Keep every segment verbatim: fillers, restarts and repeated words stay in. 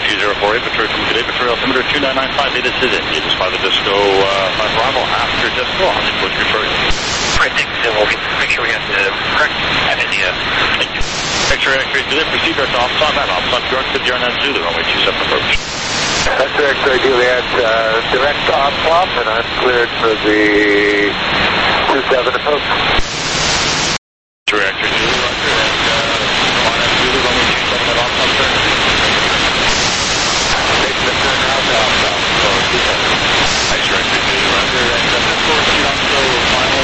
two zero four eight, Victoria from today, Victoria altimeter two nine nine five, this is India, just by the Disco, uh, five Bravo, after Disco, on the Bush Victoria. Right, thanks, so we'll make sure we have the correct at India. Thank you. Victoria X-ray Juliet, proceed to our top and off stop, York to Bjorn Zulu, runway two seven approach. Victoria X-ray Juliet, uh, direct off flop, and I'm cleared for the two seven approach. Victoria X-ray Juliet, roger, and, uh, on at Zulu, runway two seven at off stop, turn. Make the turn out to off stop, so two seven. X-ray X-ray Juliet, roger, and, uh, of course, you don't go final,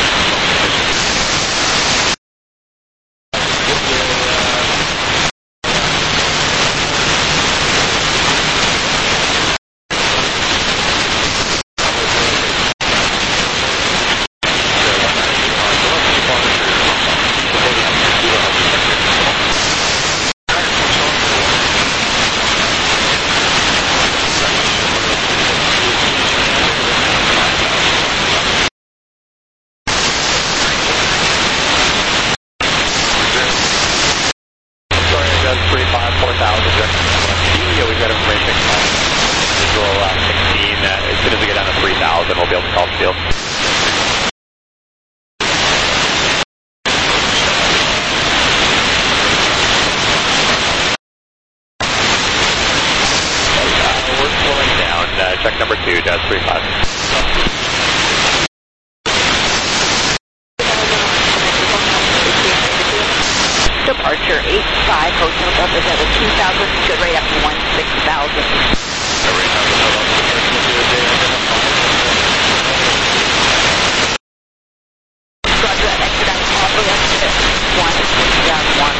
Departure eight five Hotel Delta Delta two thousand, good rate up to one six thousand. Roger that, exit out of Papa, exit one six down one.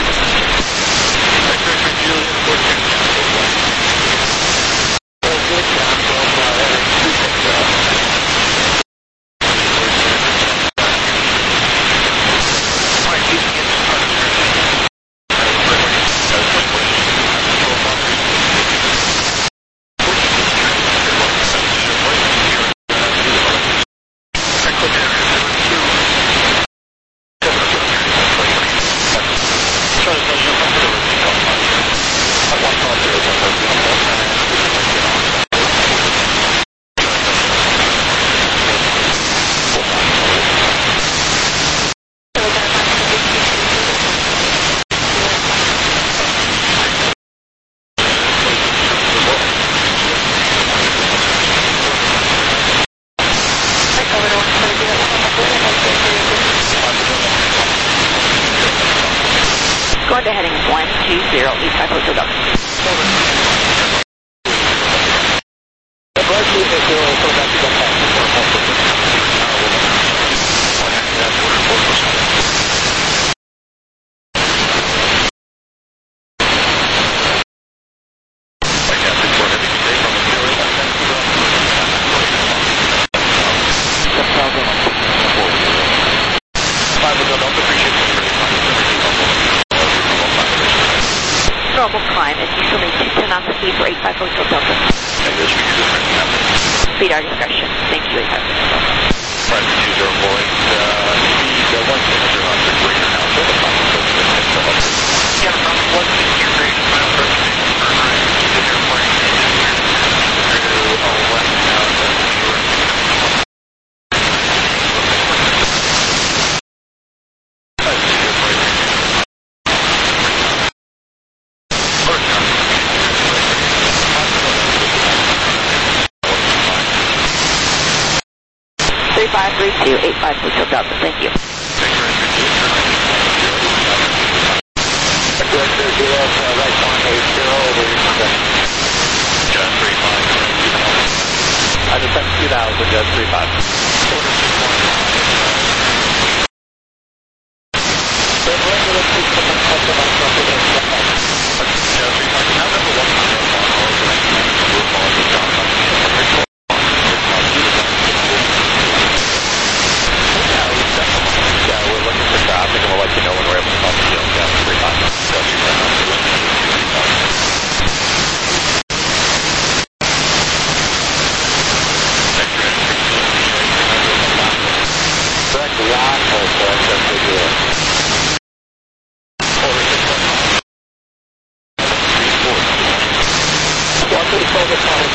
Going to heading one two zero eight five Hotel Delta. Normal climb, and you still need two ten knots of speed for eight five Hotel Delta. Speed our discretion. Thank you, eight five Hotel Delta. Right, two zero four eight, uh, speed one six zero knots for greater now, so the final approach is six seven. Yeah, from one six zero grade, final approach is for two zero four eight, through all west now, so three five three two eight five Hotel Delta. Thank you. I just sent two thousand, just three five.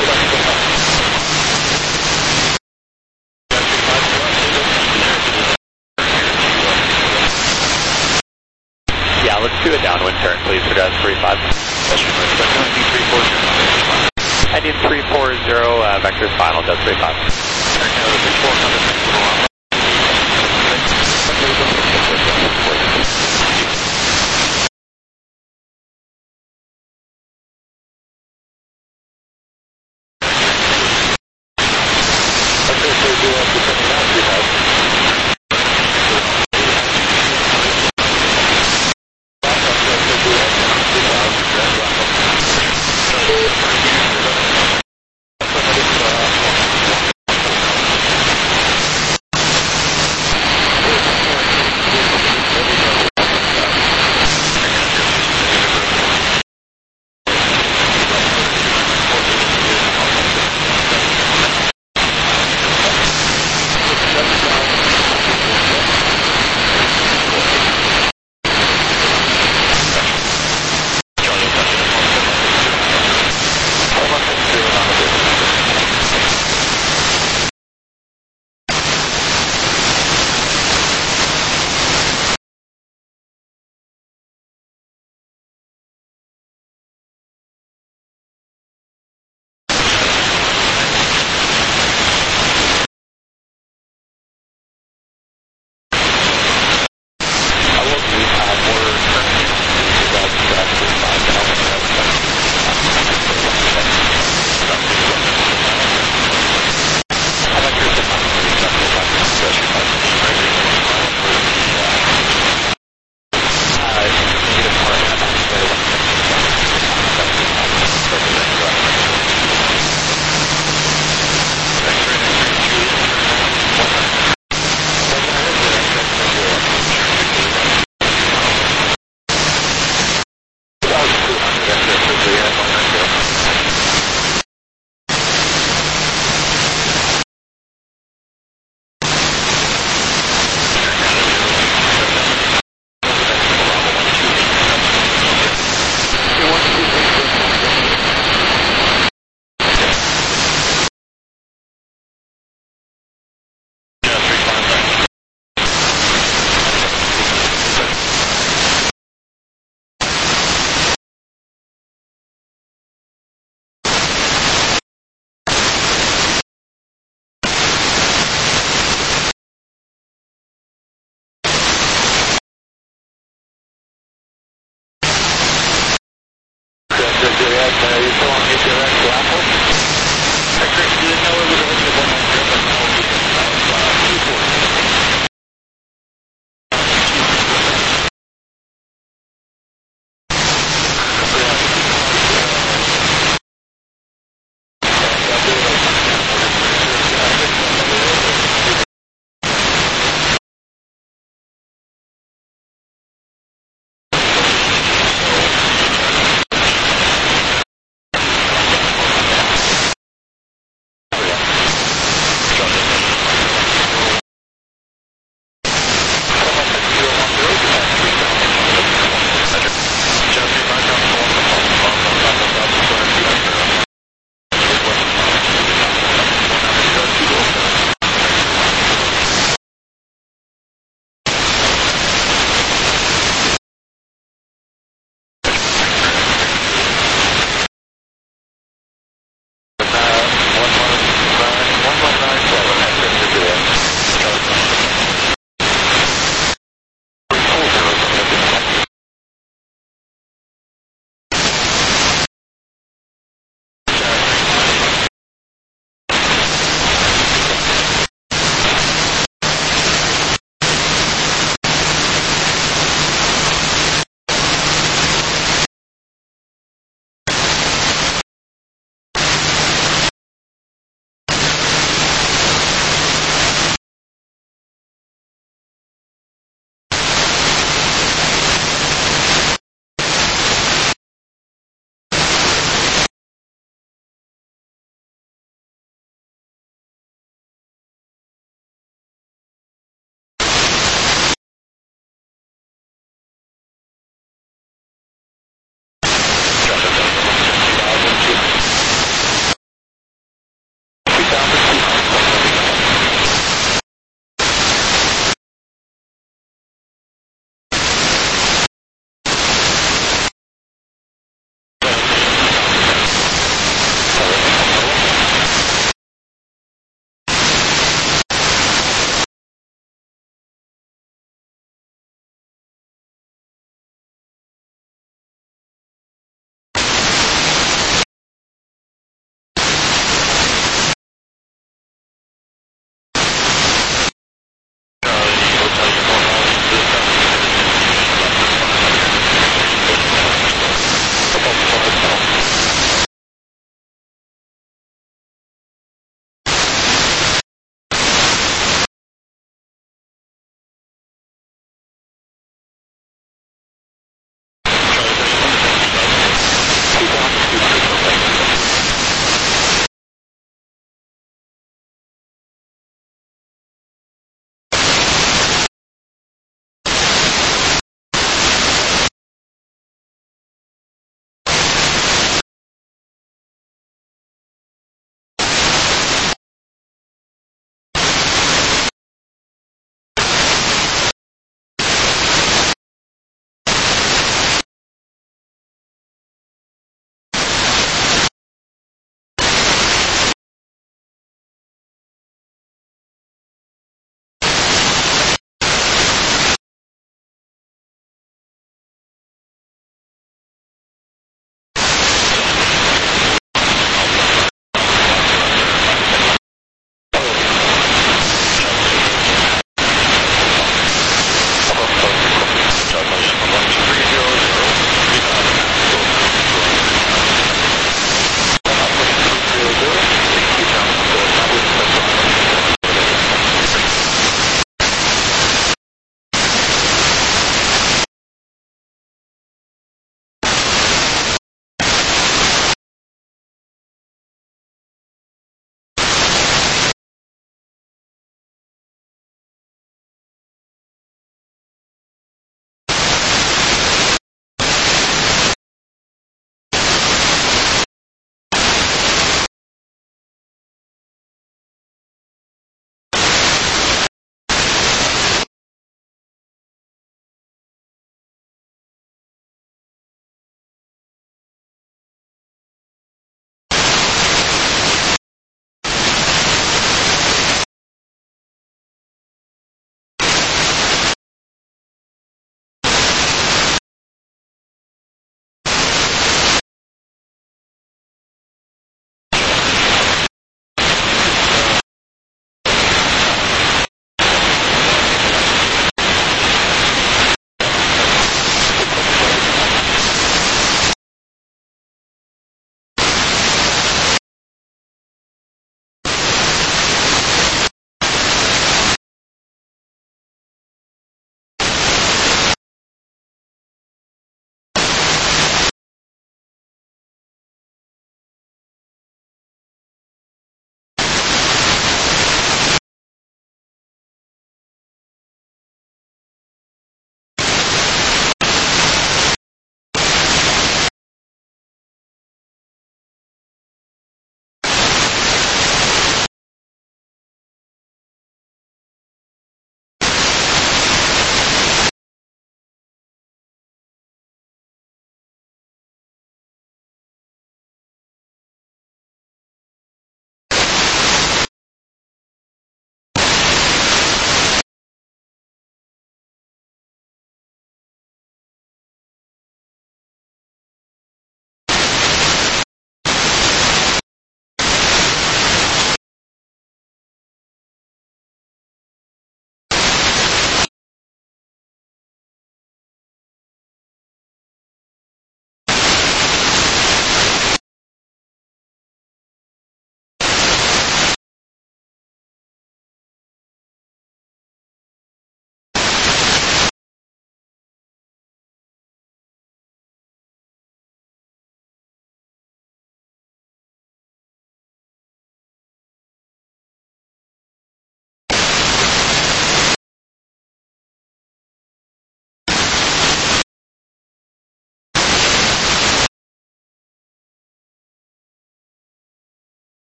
Yeah, let's do a downwind turn, please, for Delta three five. Ending three four zero, uh, vectors final, Delta three five.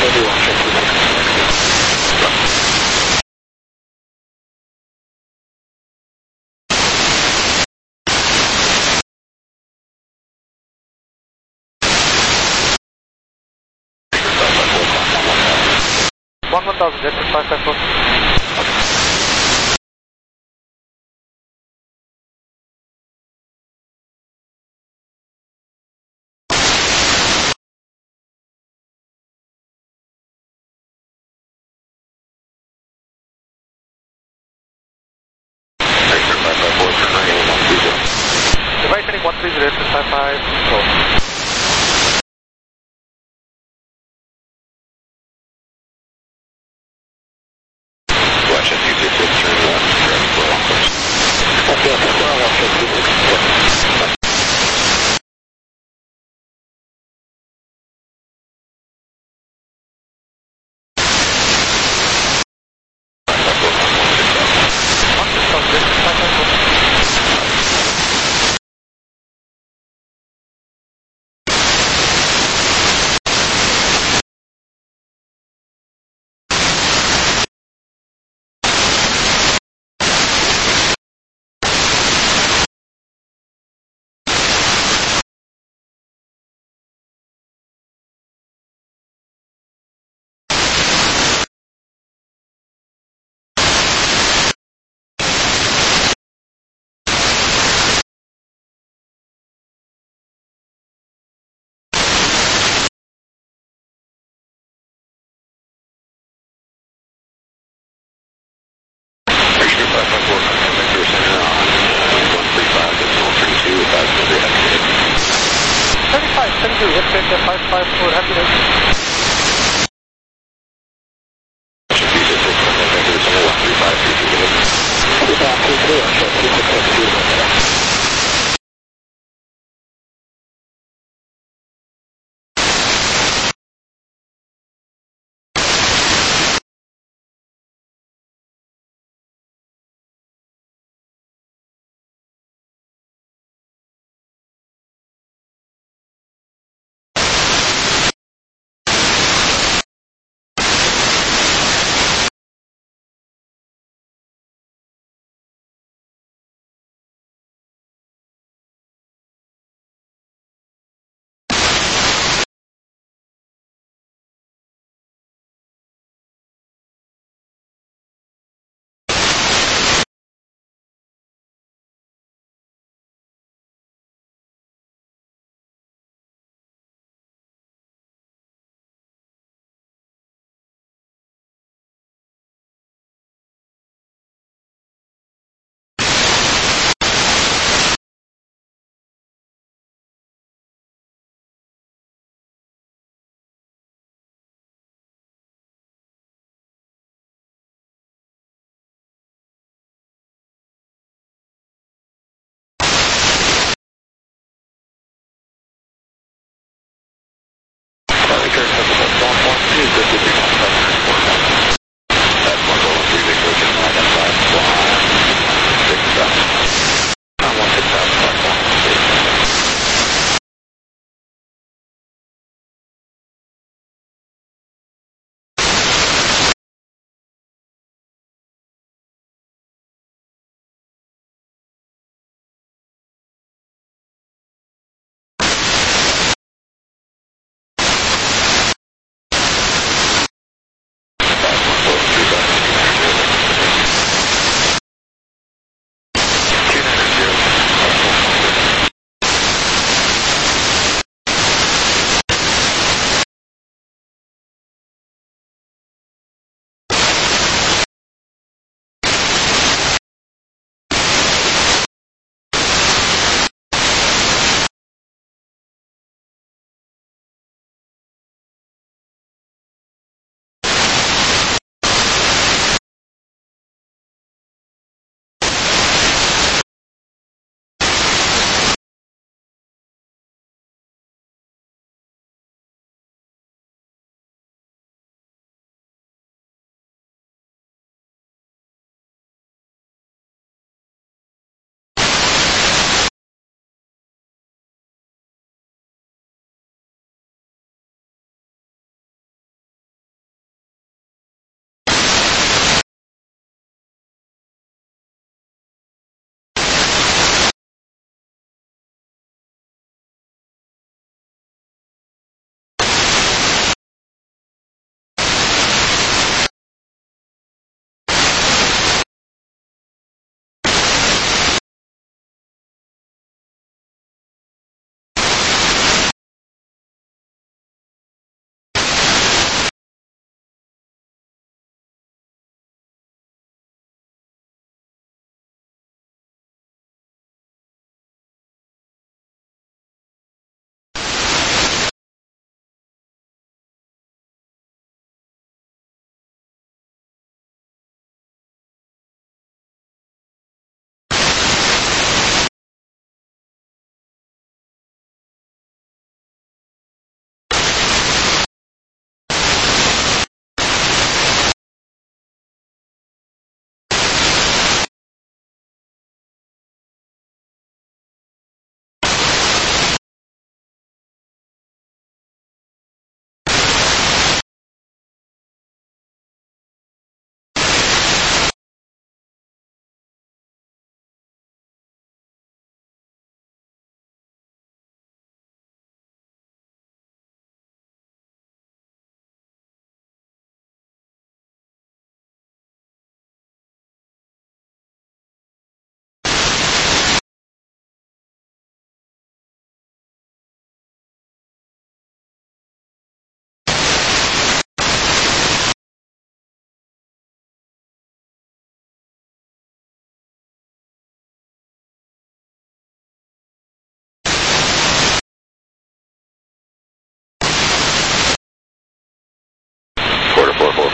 One one thousand, jet five five four. Device heading one three zero, five five, control. Russia two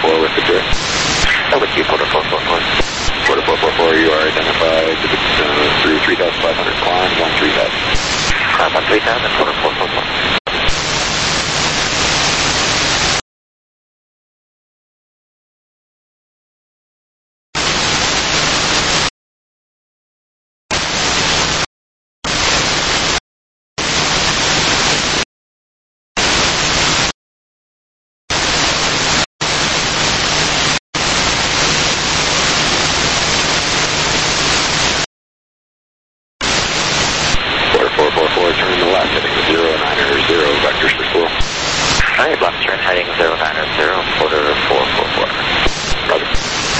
four with the direct. Oh, with you, Porter four four four. Porter four four four, you are identified uh, through three thousand five hundred, climb one three thousand. Climb one three thousand, Porter four four four. Turn the left, heading to zero niner zero, vectors for school. Alright, left turn heading zero niner zero, Porter four four four. Roger.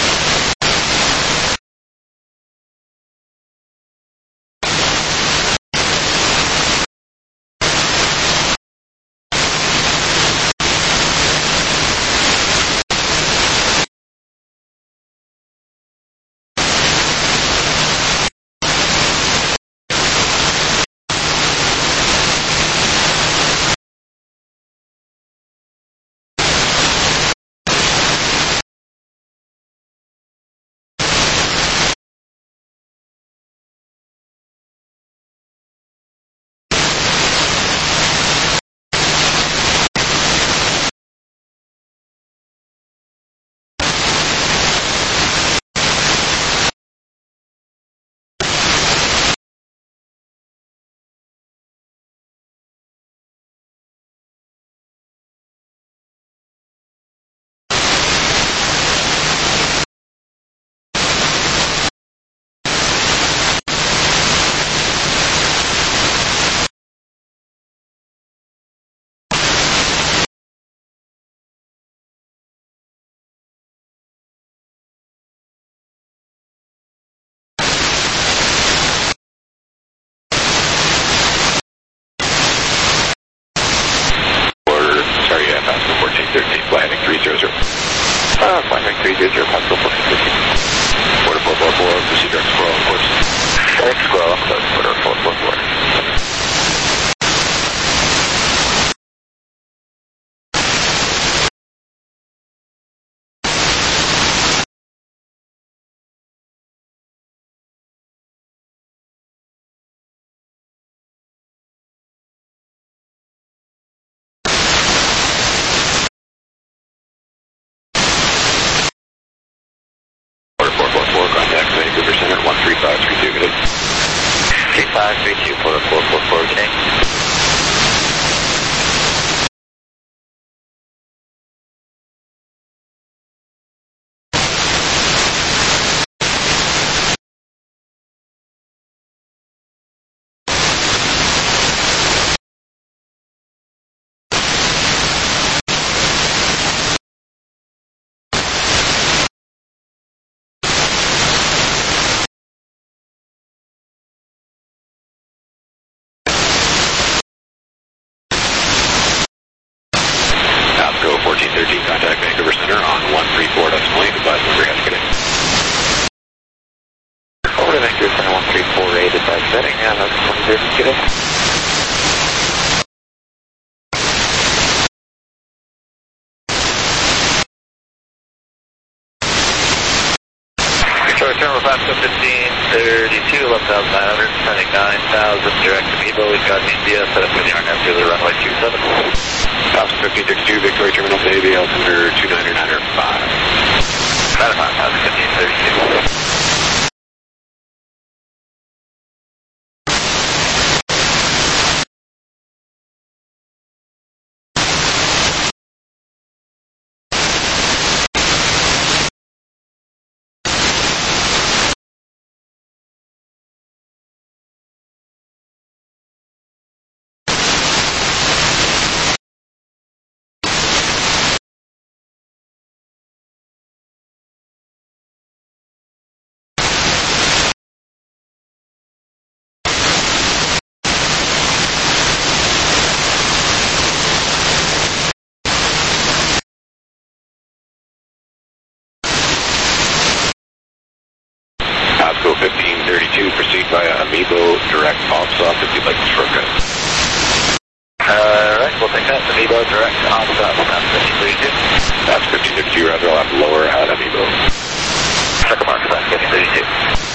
Uh, flying right three zero zero, possible fourteen fifteen. Porter four four four, proceed direct squirrel, of course. Direct squirrel, close, Porter four four four. Contact Vancouver Center, one three five three two, good day. three five three two, Porter four four four, good day. fourteen thirteen, contact Vancouver Center on one three four decimal eight, advise number has good day. Over to Vancouver Center one three four eight, advise setting, yeah, that's one zero, good day. Short term of Alaska fifteen thirty-two, eleven thousand nine hundred, sending nine thousand direct to Meebo. We've got India set up with the R N F to the runway two seven. Alaska fifteen thirty-two, Victoria Terminal to A B L Altimeter two niner niner five. nine five, Alaska fifteen thirty-two. fifteen thirty-two, proceed via Amiibo direct ops off if you'd like to shortcut. Alright, we'll take that. Amiibo direct ops off, that's fifteen thirty-two. That's fifteen thirty-two, rather up lower at Amiibo. Second mark, South fifty thirty-two.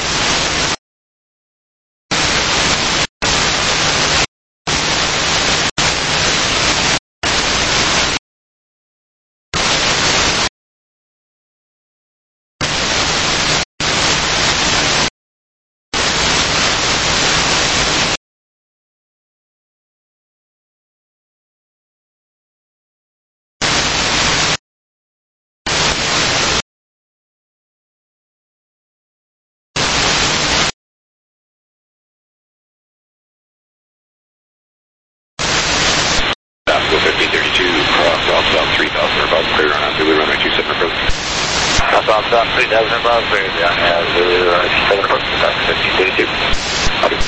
fifty thirty-two, cross south south three thousand above, clear on Zulu runway two seven approach. South south south three thousand above, clear on Zulu runway two seven approach, South fifty thirty-two. Copy.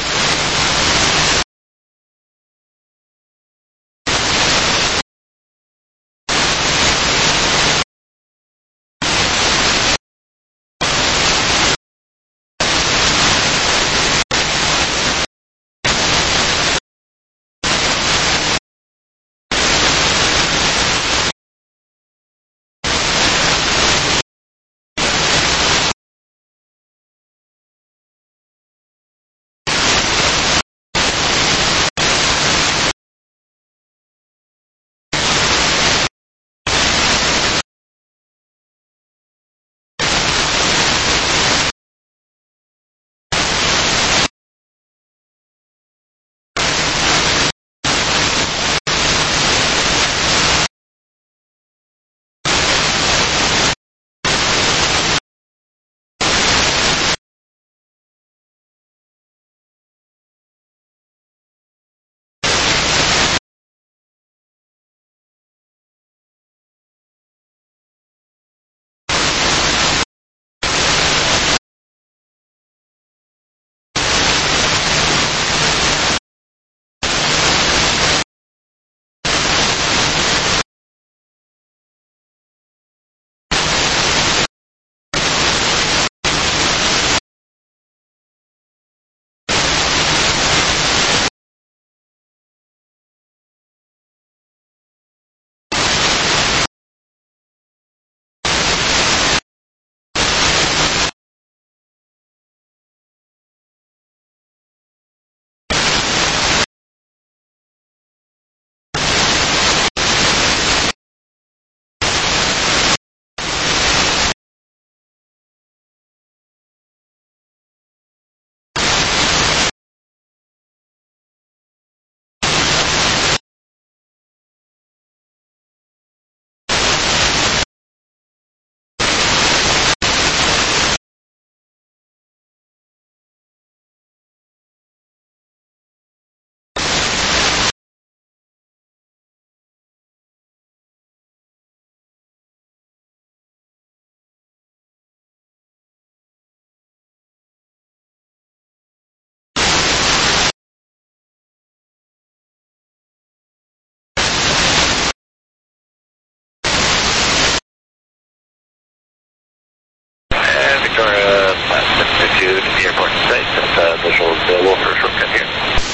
Victoria, fifty-two to the airport in sight. Uh, visual available for a shortcut here.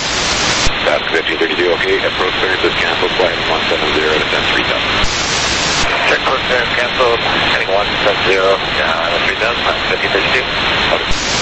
South fifty thirty-two, okay. Approach clearance is canceled. Flight one seven zero to ten three thousand. Check approach clearance canceled. Heading one seven zero to three thousand. South fifty thirty-two. Copy.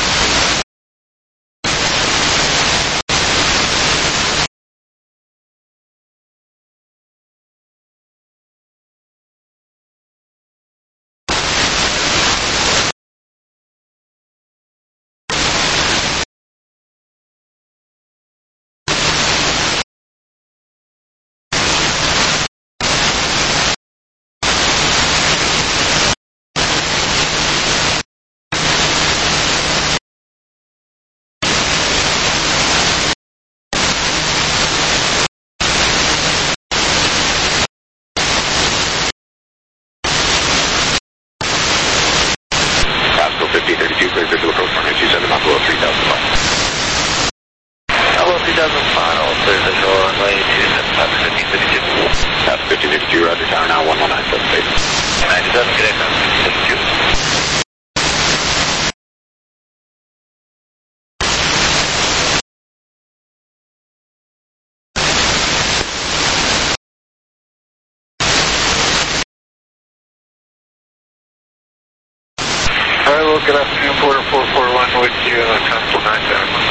Control, good afternoon, Porter four four one with you, uh, Control nine seven one.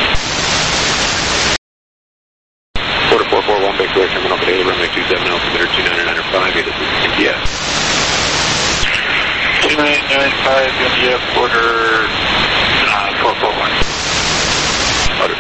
Porter four four one, Big Bear Terminal, Cadena, runway two seven, altimeter two nine nine five, this is India. two nine nine five, India, Porter uh, four four one. Porter.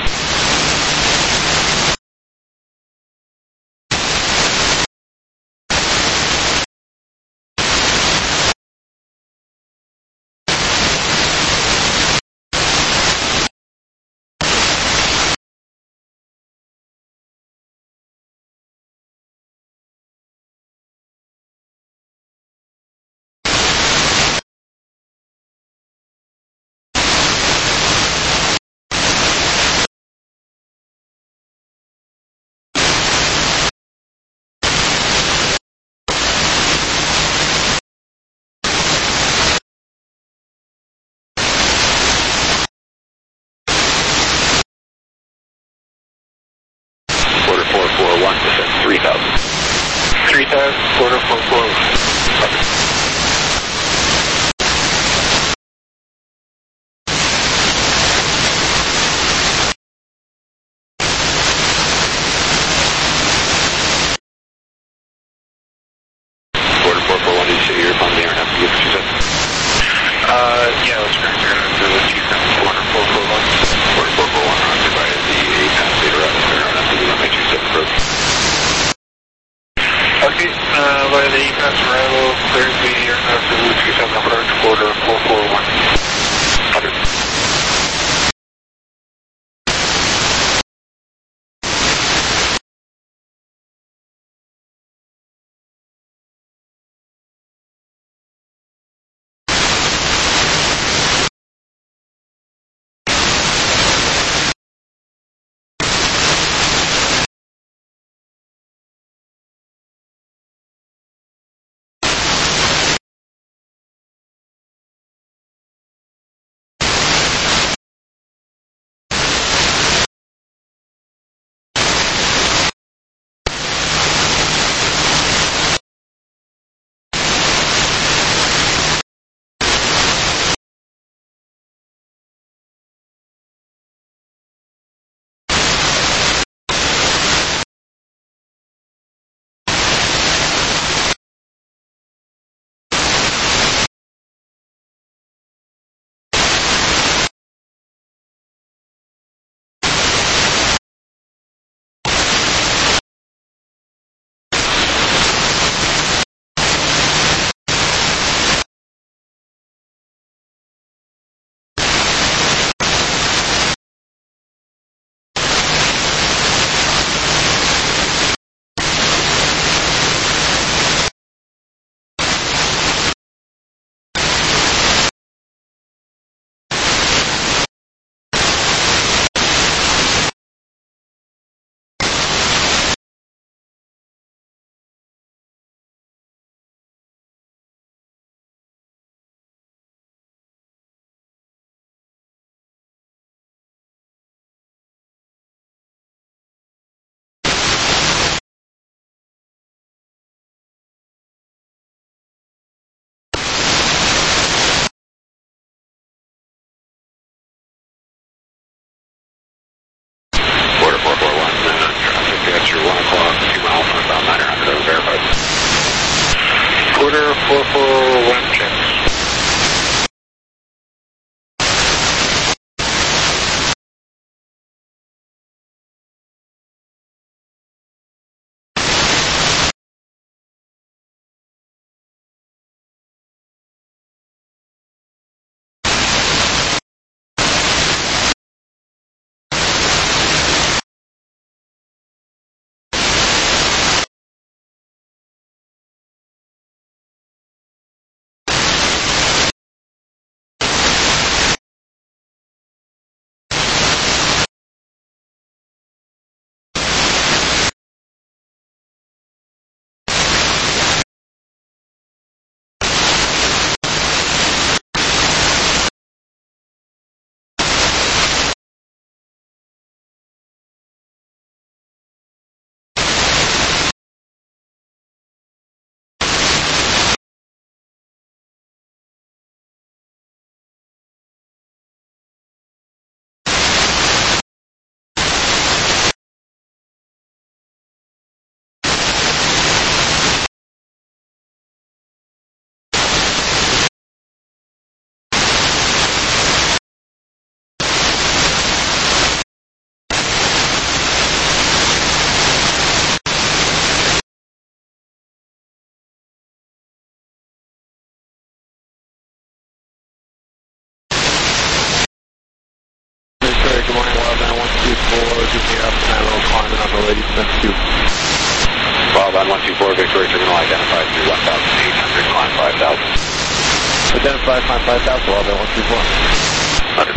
That's Q. Wildline one two four, Victoria Terminal identified through one thousand eight hundred, climb five thousand. Identify, climb five thousand, Wildline one two four. Under.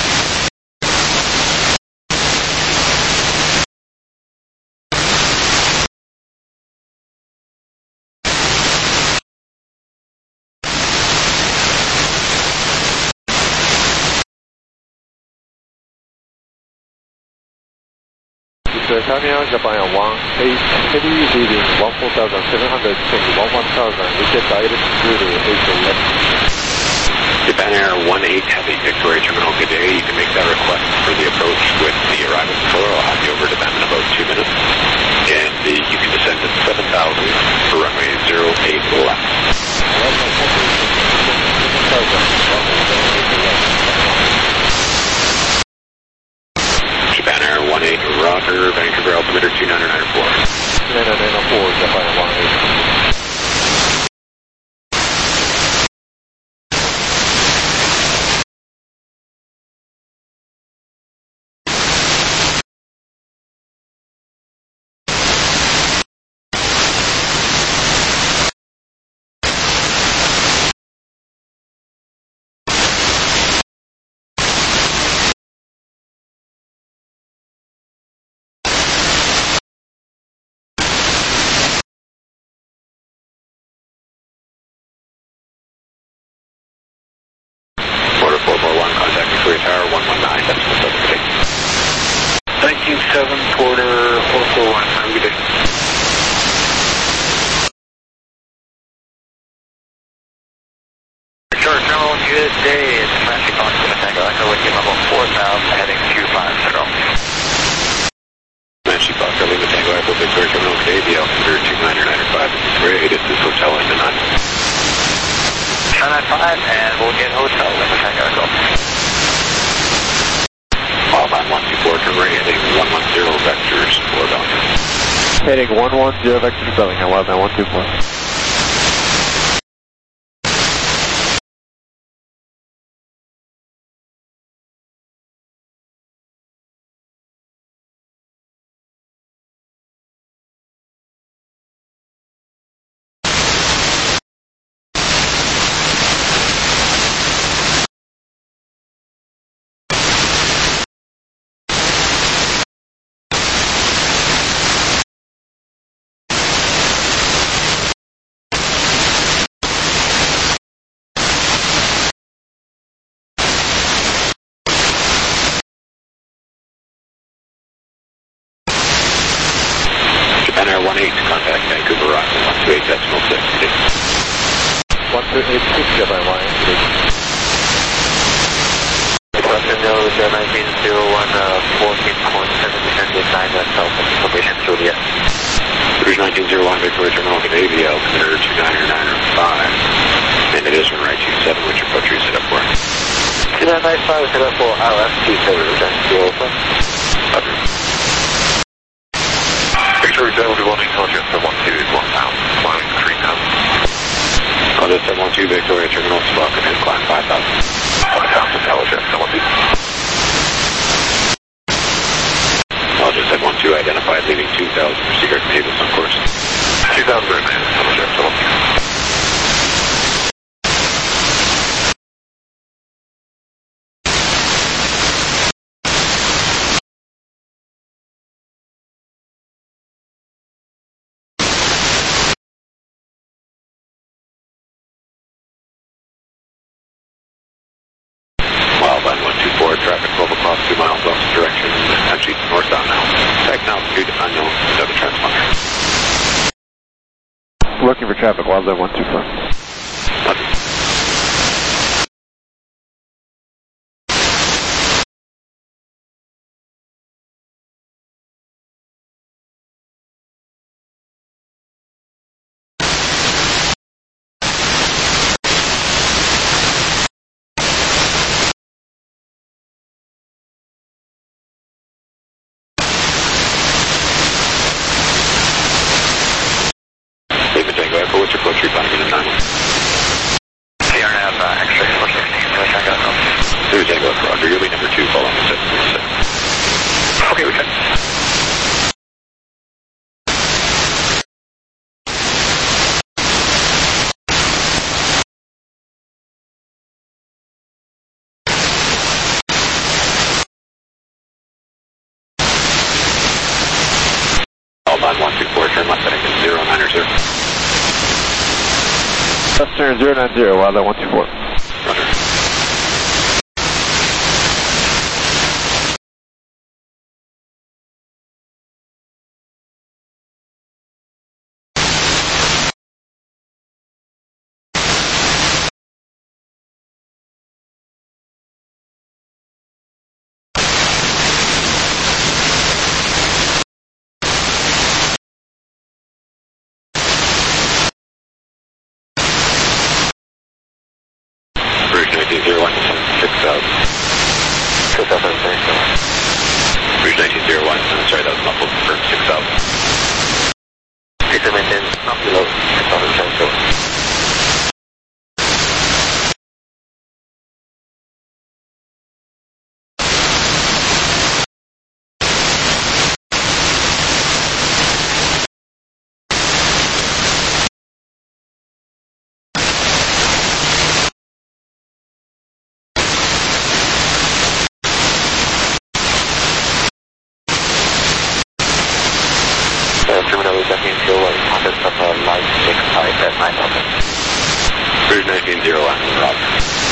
Daniel, Japan one eight heavy leading one four thousand seven hundred, change one one thousand, reset direct through the eight eleven. Japan Air one eight Heavy, Victoria Terminal, good day. You can make that request for the approach with the arrival controller. I'll have you over to them in about two minutes. And the, you can descend at seven thousand for runway zero eight left. Japan Air one eight, roger, Vancouver altimeter two nine nine four. two nine nine four, Japan one eight. four four one, contact Victoria Tower one one nine, decimal seven six. nineteen seven, Porter four four one, have a good day. Short Terminal, good day. It's traffic on to the Tango Echo with you level four thousand, heading two five zero. Comanche Fox, Lima Tango Echo, Victoria Terminal, good day. The altimeter two nine nine five, this is Hotel Lima nine. nine nine five, and we'll get Hotel Lima Tango Echo. Wildline one two four, turn right heading one one zero, vectors for Bellingham. Heading one one zero, vector to Bellingham, Wildline one two four. Japan Air one eight, contact Vancouver Rockland one two eight decimal six. one two eight six, Japan one eight. Question nose nineteen zero one, fourteen point seven percent design at South Information Juliet. Cruise nineteen zero one, Victoria Terminal, good day. The altimeter two nine nine five. And it is runway two seven, which approach you set up for. two nine nine five, set up for R F two seven, return to Alpha. Roger. Victoria Delta one intelligence at one two one pound, flying three pounds. Honda seven one two, Victoria Terminal, Spock and climb five thousand. five thousand intelligence, seven one two. Honda seven one two, identified leaving two thousand for Seaguard Naval on course. two thousand intelligence, seven one two. Wildline one two four, traffic twelve o'clock, two miles opposite direction, country northbound now. Tech altitude unknown, without a transponder. Looking for traffic, Wildline one two four. Roger. Lima Tango Echo, what's your approach? You're finding in the time. Turn zero nine zero, Wildland one two four. Roger. nineteen zero one, six thousand. six thousand, thanks so much. Bridge nineteen zero one, I'm sorry, that was muffled for six thousand. Please maintain up below six thousand, thanks so much. Terminal is nineteen zero one, contact of uh, line six five at nine thousand. Bridge nineteen zero one, Roger.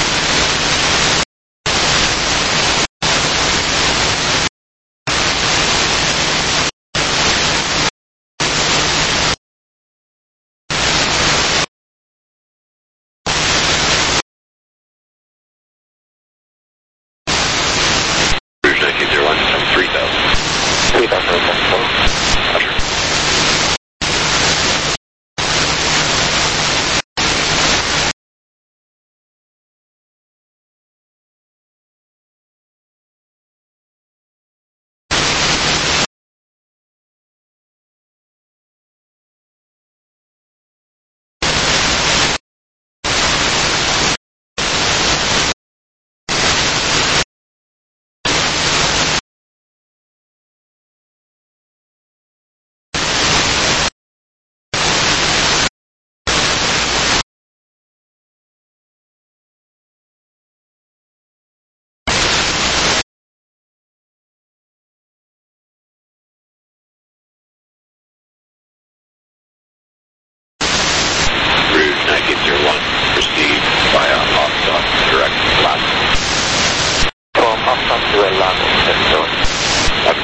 Bridge nineteen zero one, three thousand. three thousand, thanks so much. Roger. nineteen zero one, proceed via off-stop direct last. From off-stop to a last, thanks so much. Roger.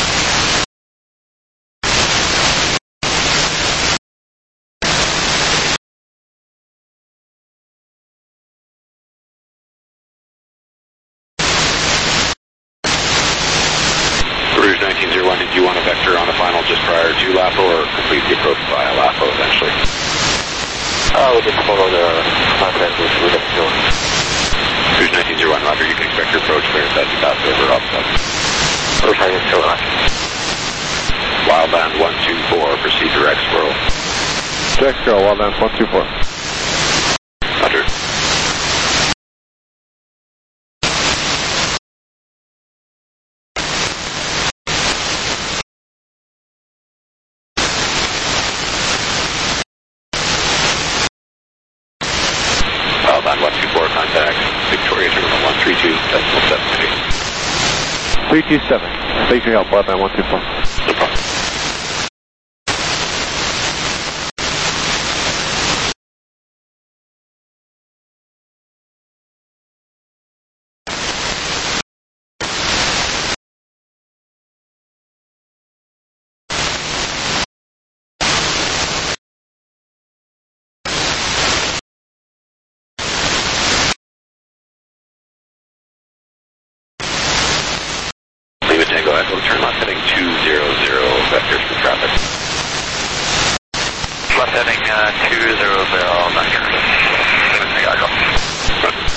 Rouge nineteen zero one, did you want a vector on a final just prior to L A P O or complete the approach via L A P O eventually? I will just follow the command language with the zone. Rouge nineteen zero one, Roger, you can expect your approach clearance as you pass over off-stop. Rouge nineteen zero one. Wildland one two four, proceed direct squirrel. Direct squirrel, Wildland one two four. Roger. Wildland one two four, contact Victoria Terminal one three two, decimal seven two. three two seven. Thanks for your help, Wildland one two four. No problem. Tango Echo, turn left heading two zero zero, vectors for traffic. Left heading uh, two zero zero, vectors. Tango Echo. Roger.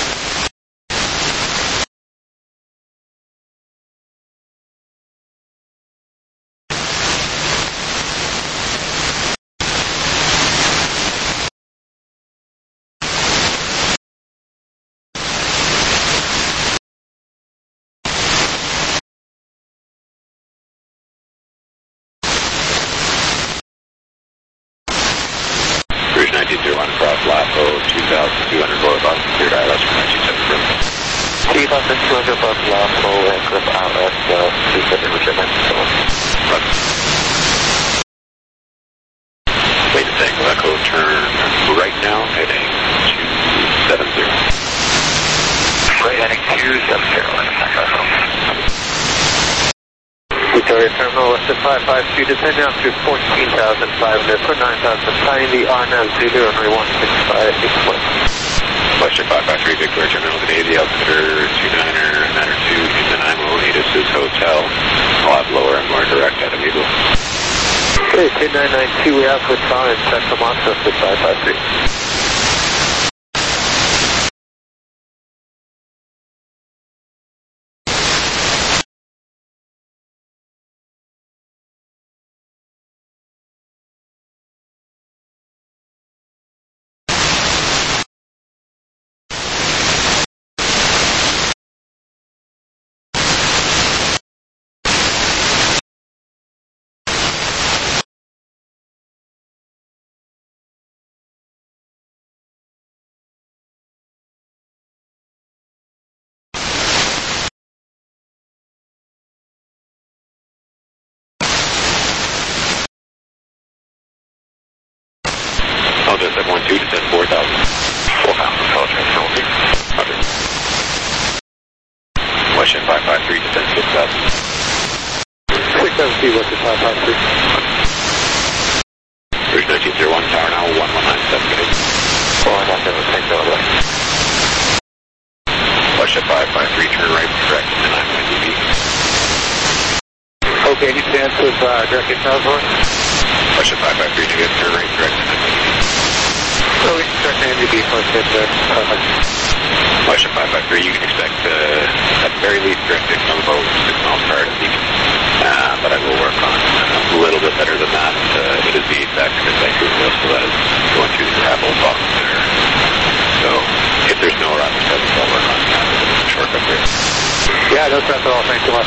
Bridge nineteen zero one, cross L A P O, two thousand two hundred north on cleared I L S for nine two seven room. two thousand two hundred above L A P O and clip out at uh, two seven, Richard nine two seven. Roger. Wait a Tango Echo, turn right now, heading Western five five three, descend down through fourteen thousand five hundred, for nine thousand, tying the R N A Zulu, runway one six five, explain. Western five five three, Victoria Terminal, good day, the altimeter two niner, niner two, Nanaimo, Natus is Hotel. I'll have lower and more direct at Amigo. Okay, two nine nine two, we have with file and check from Monster for five five three. I'll just have one two, descend four thousand. four thousand, Soldier, Soldier. Roger. Western five five three, descend six thousand. six thousand feet, Western five five three. Bridge nineteen zero one, tower now, one one nine seven, good day. four one seven, take that away. Western five five three, turn right, direct to nine one D B. Okay, any chance of uh, direct inbound for? Western five five three, negative, turn right, direct to nine one D B. So we can start to N D B for it, uh, Western five five three, you can expect uh, at the very least direct signal about six miles per hour to Beacon. Uh, but I will work on uh, a little bit better than that. Uh, it is the exact same as Vancouver, so that is going through the gravel box there. So if there's no rapid presence, I'll work on that as a shortcut there. yeah, no stress at all, thanks so much.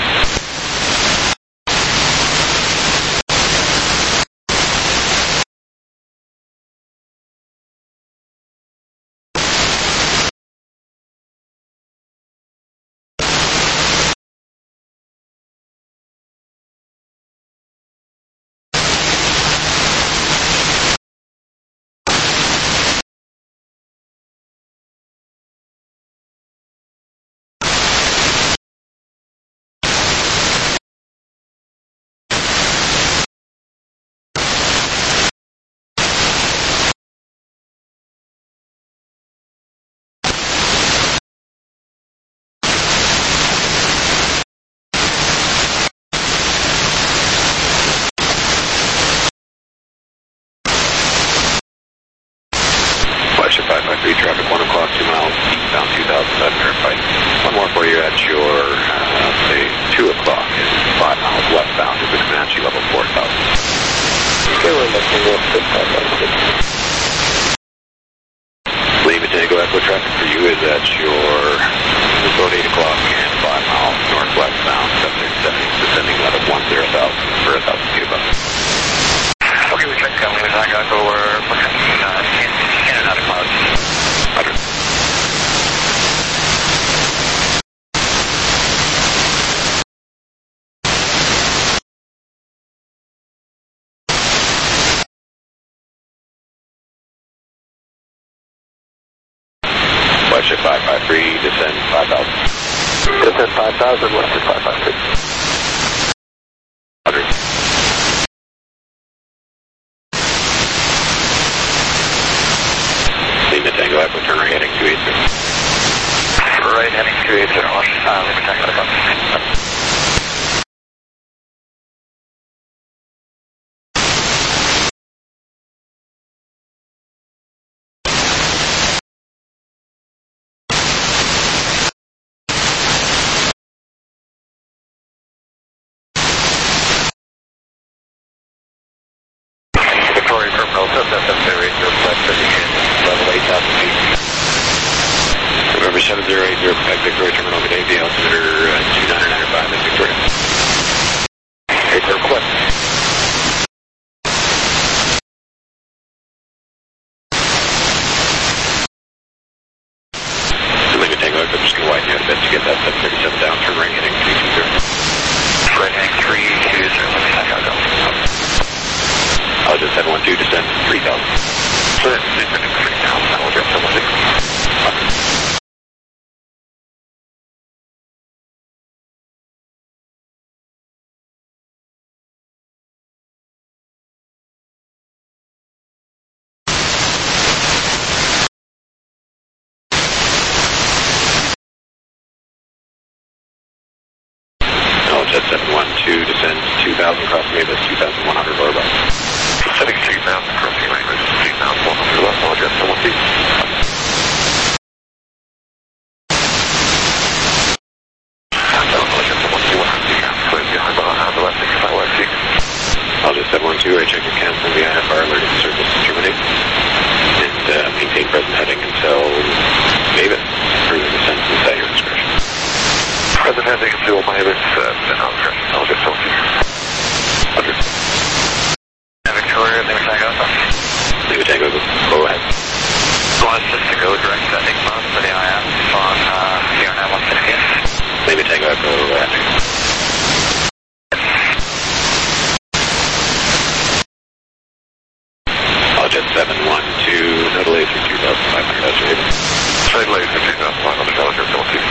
Western five five three, traffic one o'clock, two miles, eastbound two thousand seven hundred five. One more for you at your, uh, say, two o'clock and five miles westbound is the Comanche level four thousand. Okay, we're looking at six five five six. Lima Tango Echo traffic for you is at your about eight o'clock and five miles northwestbound, seven seventy, descending out of one zero thousand for a thousand feet above. Okay, we check Lima Tango Echo, we're looking uh, in, in and out of clouds. Roger. Western five five three, descend five thousand. Descend five thousand, Western five five three. Roger. Lima Tango Echo, turn right heading two eight zero. Right heading two eight zero, uh, Lima Tango Echo. Victoria Terminal, seven seven zero eight zero, flight thirty, level eight thousand feet. November seven zero eight zero, Quebec Victoria Terminal, good day, the altimeter uh, two niner niner five in Victoria. Take the request. Lima Tango Echo, I'm just going to widen you out a bit to get that seven thirty-seven down, turn right heading three two zero. Right heading three two zero, Lima Tango Echo. I'll just have one two, descend three thousand. Descending three thousand, I will get someone. to descend two thousand crossing Mavis, two thousand one hundred or above. Setting two thousand crossing Mavis, two thousand one hundred or above, I'll adjust one feet. I'll just set one two, I check your cancel the I F R alert service terminate and uh, maintain present heading until Mavis. Further descent is at your discretion. Present heading until Mavis, uh, then I'll discretion. I'll just one feet. Hundred. Victoria, Lima Tango. Lima Tango, go ahead. Wants us to go direct to Igma for the I M on uh, C R nine one sixty. Lima Tango, go ahead. Jet seven one two, no delay for two thousand five hundred, that's right. No delay for two thousand five hundred, I'll just one feet.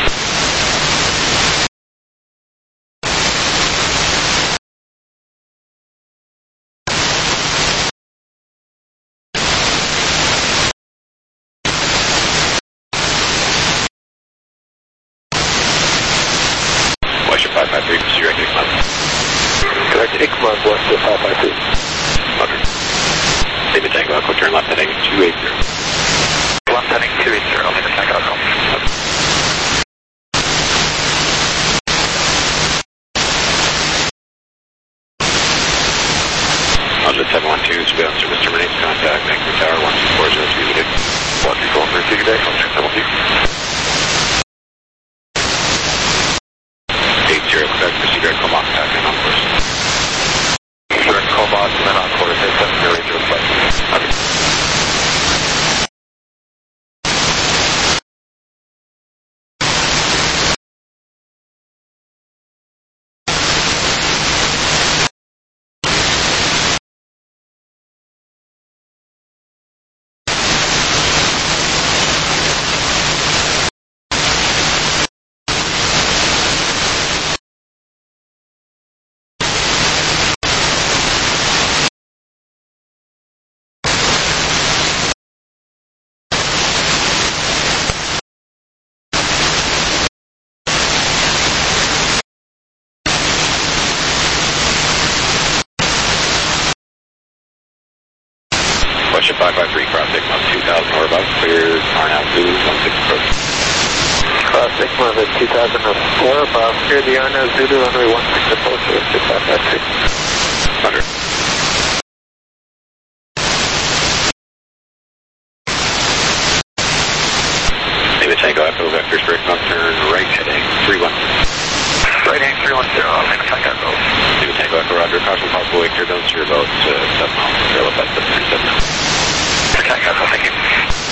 Western five five three, proceed direct to Igma. Direct Igma, west to five five three. Roger. Lima Tango, Echo, turn left heading two eighty. Left heading two eighty, Lima Tango, Echo. I'll just seven one two, surveillance service terminates, contact Vancouver Tower one two four zero two today. one two four zero two today, I'll check double feet. eight zero, Quebec, proceed direct Comox, back in on course. Direct Comox, and then on course, eight seven zero eight zero five. Okay. Western five five three, cross Igma, two thousand or above, clear Arnow Zulu, one six approach. Cross Igma at two thousand four above, clear the Arnow Zulu, runway one six approach, Western five five three. Roger. Lima Tango, Echo, vector straight front turn, right heading three one zero. Right heading three one zero, Lima Tango, Echo. Lima Tango, Echo, roger, caution possible wake turbulence, you're about uh, seven miles, trail up at seven three seven. Lima Tango, Echo, thank you.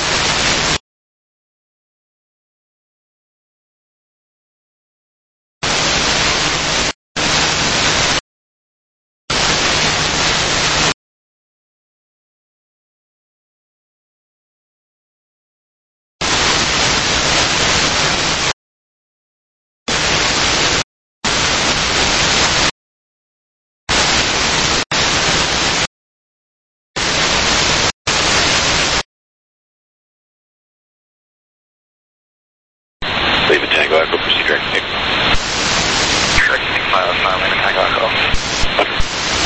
Lima Tango, Echo, proceed direct to Igma. Direct to Igma, uh, Lima Tango, Echo. Roger.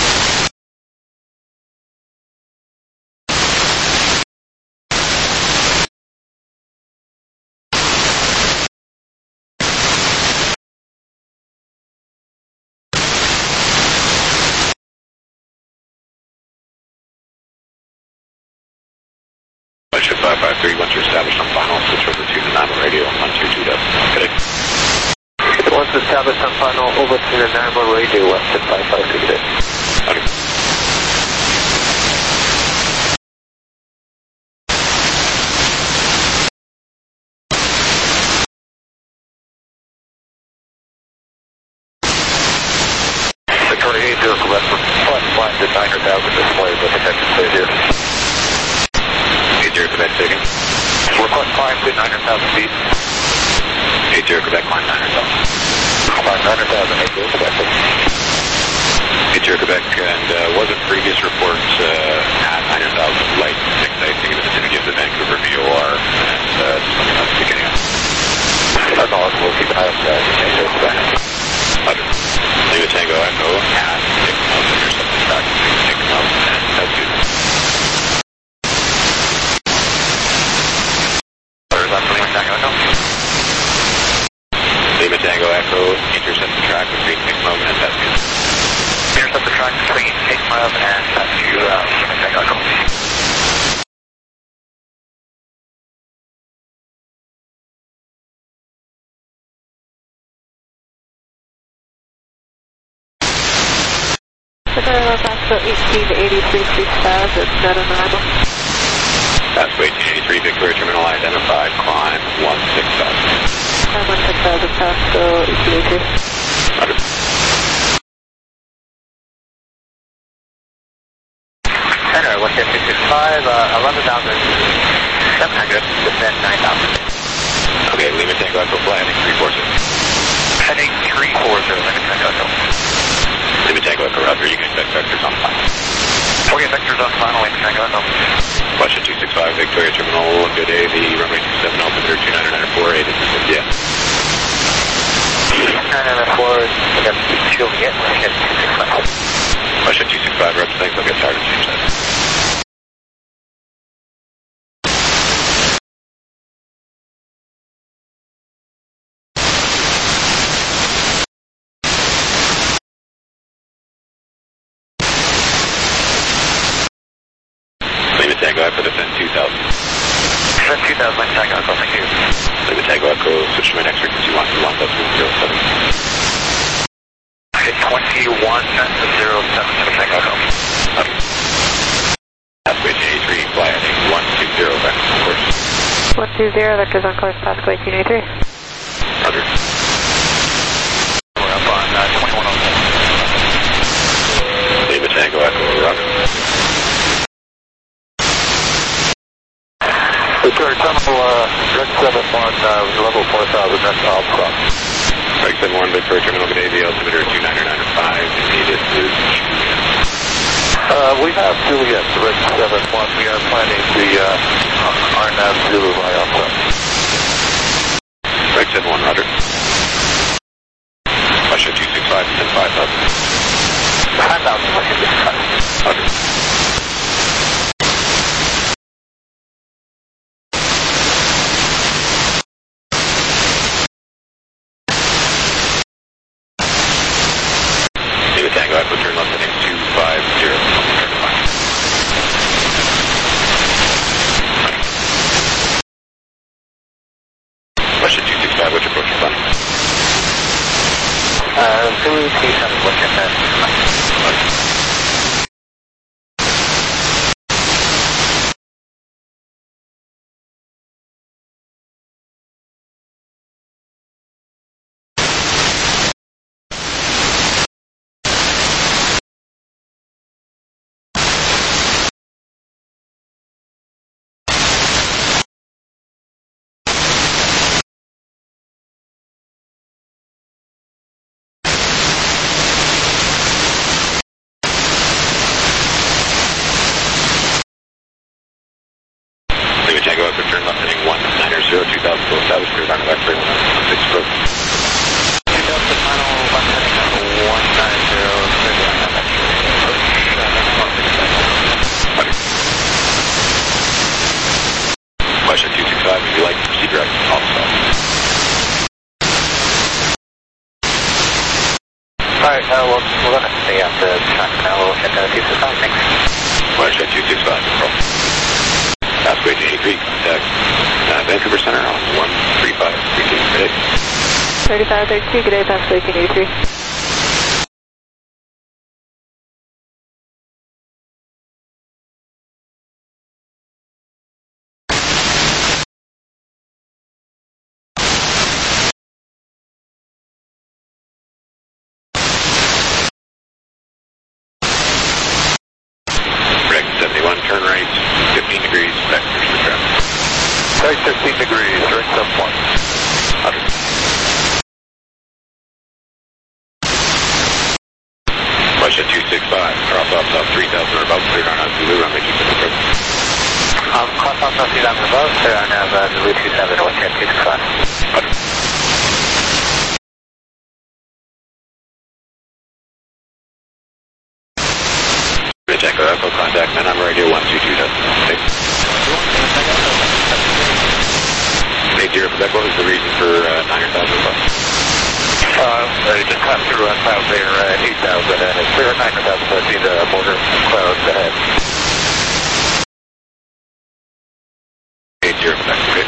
Western five five three, once you're established on final, switch over to the Nano radio on one two two depth. Okay. Once established on final, over to the Nano radio, Western five five three today. Okay. Victoria eight zero, Quebec, front line to nine hundred thousand display with detected space here. eight zero, Quebec, taken. Request climb to nine hundred thousand feet. eight zero, Quebec, climb nine hundred thousand. Climb nine hundred thousand, eight zero, Quebec. eight zero, Quebec, and uh, wasn't previous reports uh, at nine hundred thousand light exciting in the vicinity of the Vancouver V O R, and uh, just let me know at the beginning of it. Our knowledge will keep an eye on that. eight zero, Quebec. Roger. Lima Tango, Echo, Tango Echo. Lima Tango Echo, intercept the track between Picmom and Fescue. Intercept the track between Picmom and Fescue, uh, Lima Tango Echo. Federal Pasco eighteen eighty-three, please pass at Saturn arrival. Pasco eighteen eighty-three, Victoria Terminal identified, climb one six thousand. Climb one six thousand, Pasco eighteen eighty-three. Roger. Center, one two six five, uh, eleven thousand seven hundred, descend nine thousand. Okay, Lima Tango Echo, fly heading three four zero. Heading three four zero, Lima Tango Echo. Lima Tango Echo, Roger, you can expect vectors on final. Okay, vectors on final, Lima Tango Echo. Question two six five, Victoria Terminal, good day, the runway two seven, altimeter two nine nine four eight, this is India. nine nine four, we got two again, we're heading two six five. Question two six five, Roger, thanks, I'll get started, change that. Lima Tango Echo, descend two thousand. Descend two thousand, Lima Tango Echo, thank you. Lima Tango Echo, switch to my next frequency, one two one zero seven. Okay, twenty-one zero seven, Lima Tango Echo. Okay. Pasco eighteen eighty-three, fly heading one two zero, vectors on course. one two zero, vectors on course, Pasco eighteen eighty-three. Roger. We're up on uh, twenty-one oh seven. Lima Tango Echo, Roger. Victoria Terminal, uh, direct seven one, uh, level four thousand, that's Alpha. Direct seven one, Victoria Terminal, good day, the altimeter two nine nine five, this is Uh, we have Juliet, direct seven one, we are planning the, uh, R N A V Zulu by Alpha. Direct seven one, Roger. Russia two six five, ten five thousand. five thousand, Russia two six five. Roger. Tango Echo, turn left heading two five zero. Russia two six five, what's your approach plan? Uh, Zulu two seven, what's your plan? Tango Echo, turn left heading one nine zero, two thousand, full establish clear down to vector one six approach. two thousand, final left heading one nine zero, clear down to vector approach. Question two six five, would you like to proceed direct? Also. Alright, uh, we'll, we're going to stay on the track now, we'll hit uh, two six five, thanks. Question two six five, approach. Pasco eighteen eighty-three, contact uh, Vancouver Center on one three five, good day. thirty-five thirty-two, good day, Pasco eighteen eighty-three. seventy-one, turn right, fifteen degrees, vectors for traffic. Right, fifteen degrees, direct seven one. Roger. Russia two six five, cross off south three thousand or above, cleared on out Zulu, runway two seven approach. Um, cross off south three thousand above, clear on uh, Zulu two seven, one ten two six five. Roger. Tango Echo, contact my number radio one two two. Eight zero Zero Quebec, what was the reason for uh, nine thousand bucks? Uh, I just passed through on clouds there at eight thousand, and it's clear at nine thousand, so I see the border clouds ahead. eight zero Quebec, okay.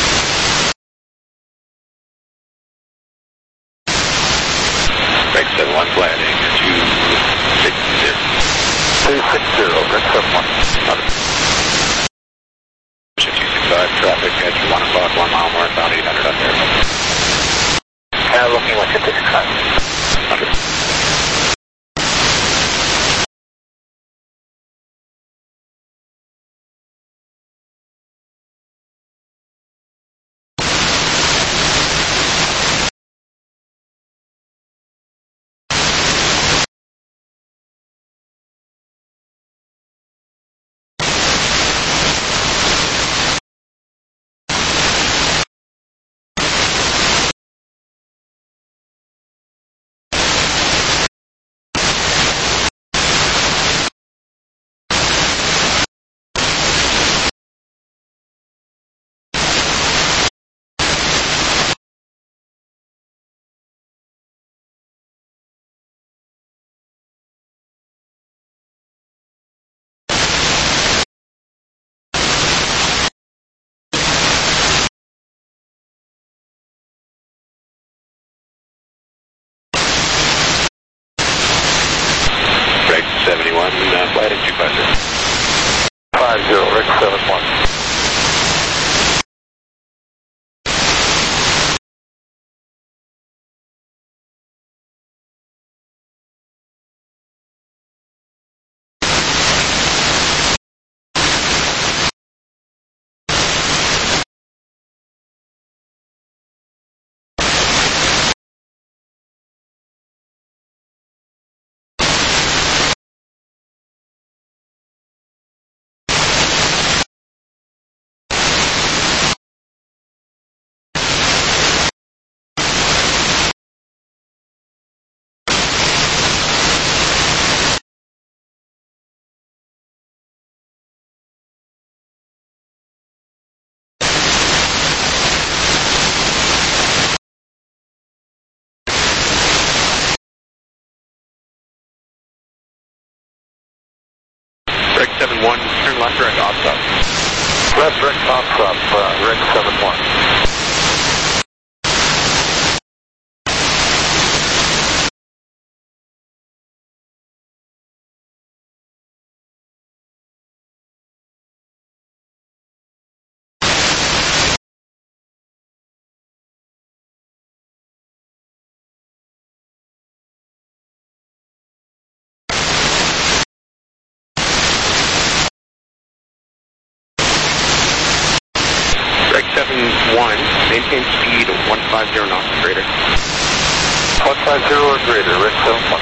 Break seven one, fly at anchor two six zero. two six zero, Rick seven one. two six five, traffic at one o'clock, one mile north, about eight hundred up there. Uh, looking like a two six five. Under. seventy-one, uh, flight at two five zero. five zero, Rick seven one. Break seven one, turn left direct off stop. Left direct off stop, uh, Rick seven one. seven one, maintain speed one five zero knots or greater. one five zero or greater, Rick seven one.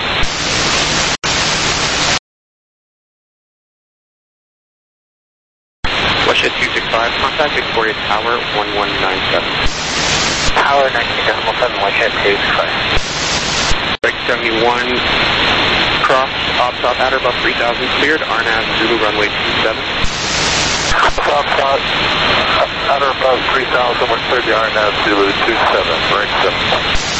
Westjet two six five, contact Victoria Tower one one nine seven. Tower nineteen decimal seven, Westjet two six five. Break seventy-one, cross, off stop at or above three thousand, cleared, R N A V Zulu runway two seven. Stop, stop, at or above three thousand, we're cleared the R N A V Zulu two seven, Rick seven one.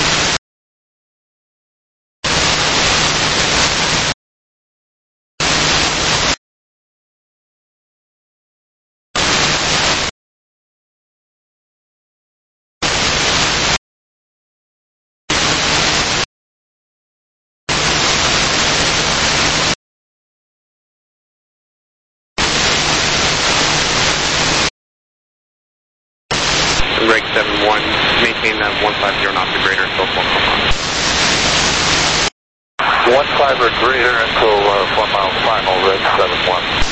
Break seven one, maintain that one five zero knots or greater until four miles. one five or greater until uh, four miles final, Rick seven one.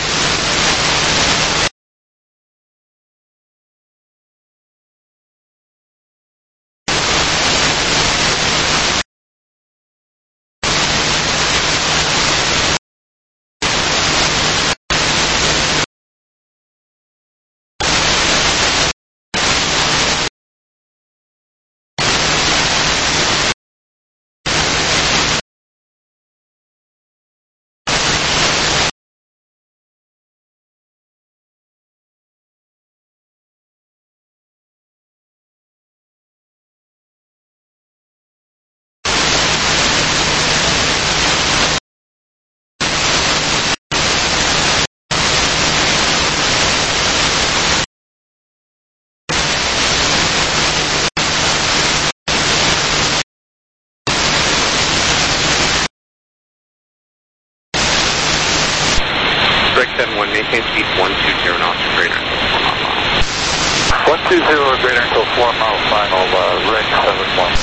So four mile final, uh, Rick seven one.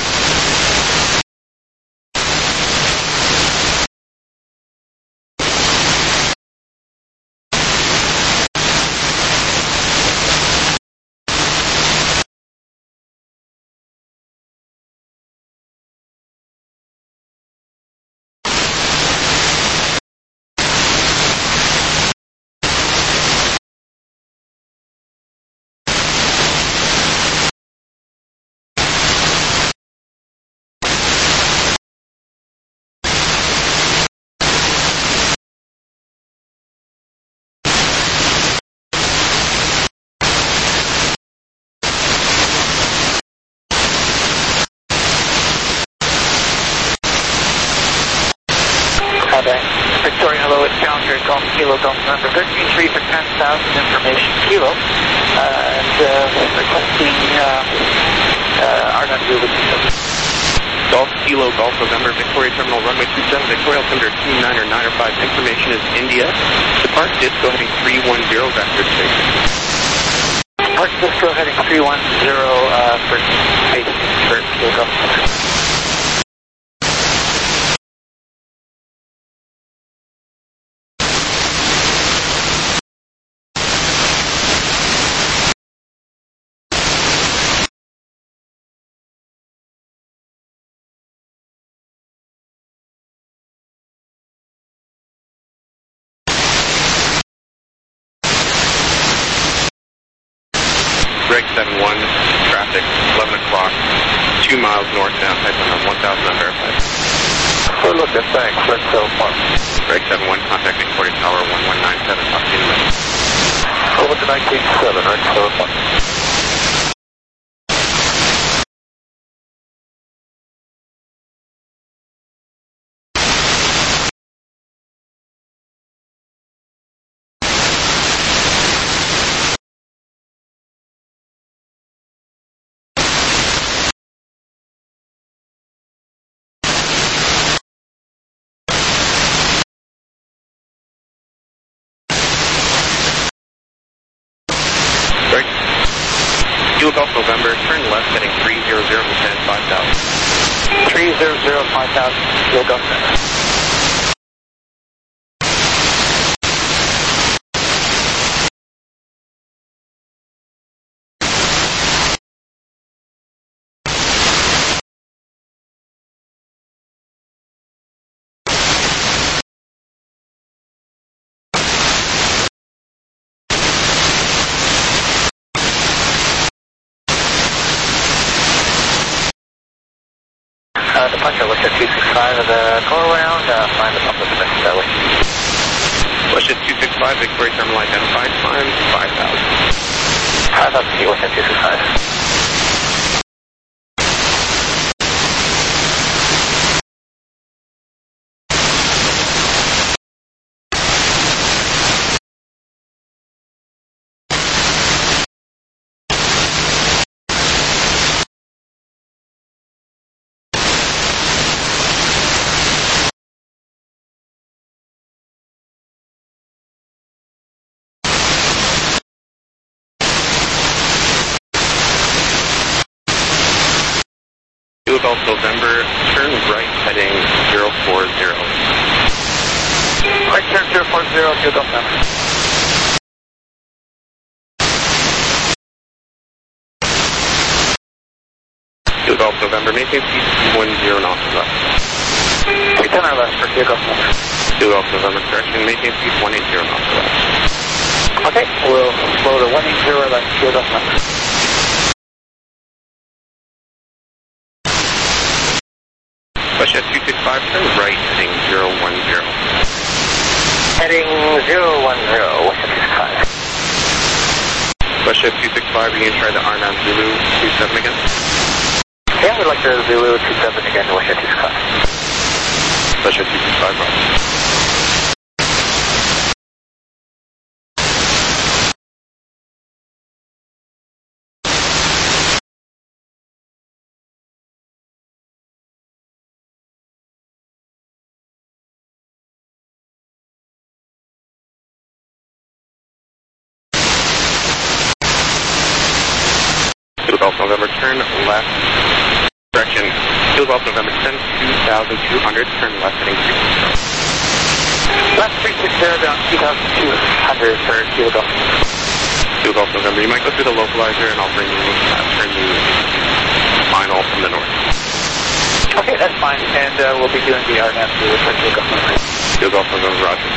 Victoria, hello, it's Challenger, Golf Kilo, Golf number thirteen three for ten thousand information Kilo, uh, and uh, requesting uh, uh, R W with Golf Kilo, Golf November, Victoria Terminal, runway two seven, Victoria Altimeter two nine or nine or five, information is India, depart disco heading three one zero, vector station. Depart disco heading three one zero uh, for space, for Kilo, Golf number. Greg seven one, traffic, eleven o'clock, two miles north now, type on one thousand on verified. We're looking, thanks, Rick seven one. Greg seven one, contact Victoria Tower one one nine seven, talk to you in a minute. Over to nineteen seven, Rick seven one. Kilo Golf November, turn left heading three zero zero, descend five thousand. three zero zero, five thousand, Kilo Golf November. Uh, departure, West two six five of the go around, uh, find the pump of the next belly. West two six five, Victoria Terminal identified, climb five thousand. five thousand feet, West two six five. Kilo Golf November, turn right heading zero four zero. Right turn zero four zero, Kilo Golf November. Kilo Golf November, maintain speed one zero knots left. three ten or less for Kilo Golf November. Kilo Golf November, correction, maintain speed one eight zero knots left. Okay, we'll slow to one eight zero left, Kilo Golf November. Westjet two six five, turn right heading zero one zero. Heading zero one zero, Westjet two six five. Westjet two six five, are you going to try the R nine Zulu two seven again? Yeah, we'd like the Zulu two seven again to Westjet two six five. Westjet two six five, right. Golf November, turn left. Correction, Kilo Golf November, descend two thousand two hundred, turn left heading three six zero. Left three six zero down two thousand two hundred for Kilo Golf. Kilo Golf November, you might go through the localizer and I'll bring you, uh, turn you final from the north. Okay, that's fine, and uh, we'll be doing the R N F with Kilo Golf November. Kilo Golf November, roger.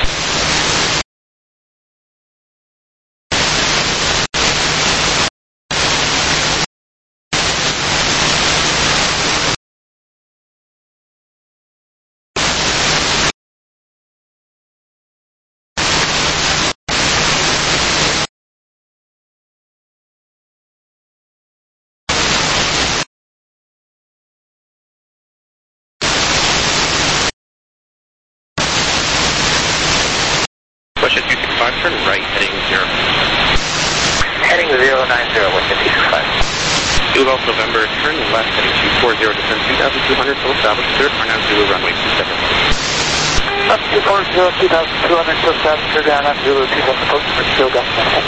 Question two six five, turn right, heading zero. Heading zero nine zero with two six five. Kilo Golf November, turn left, heading two four zero, descend two thousand two hundred, full establish third, Arnhem Zulu, runway two seven one. Up two four zero, two thousand two hundred, full establish third, Arnhem Zulu, two seven approach for Kilo Golf November.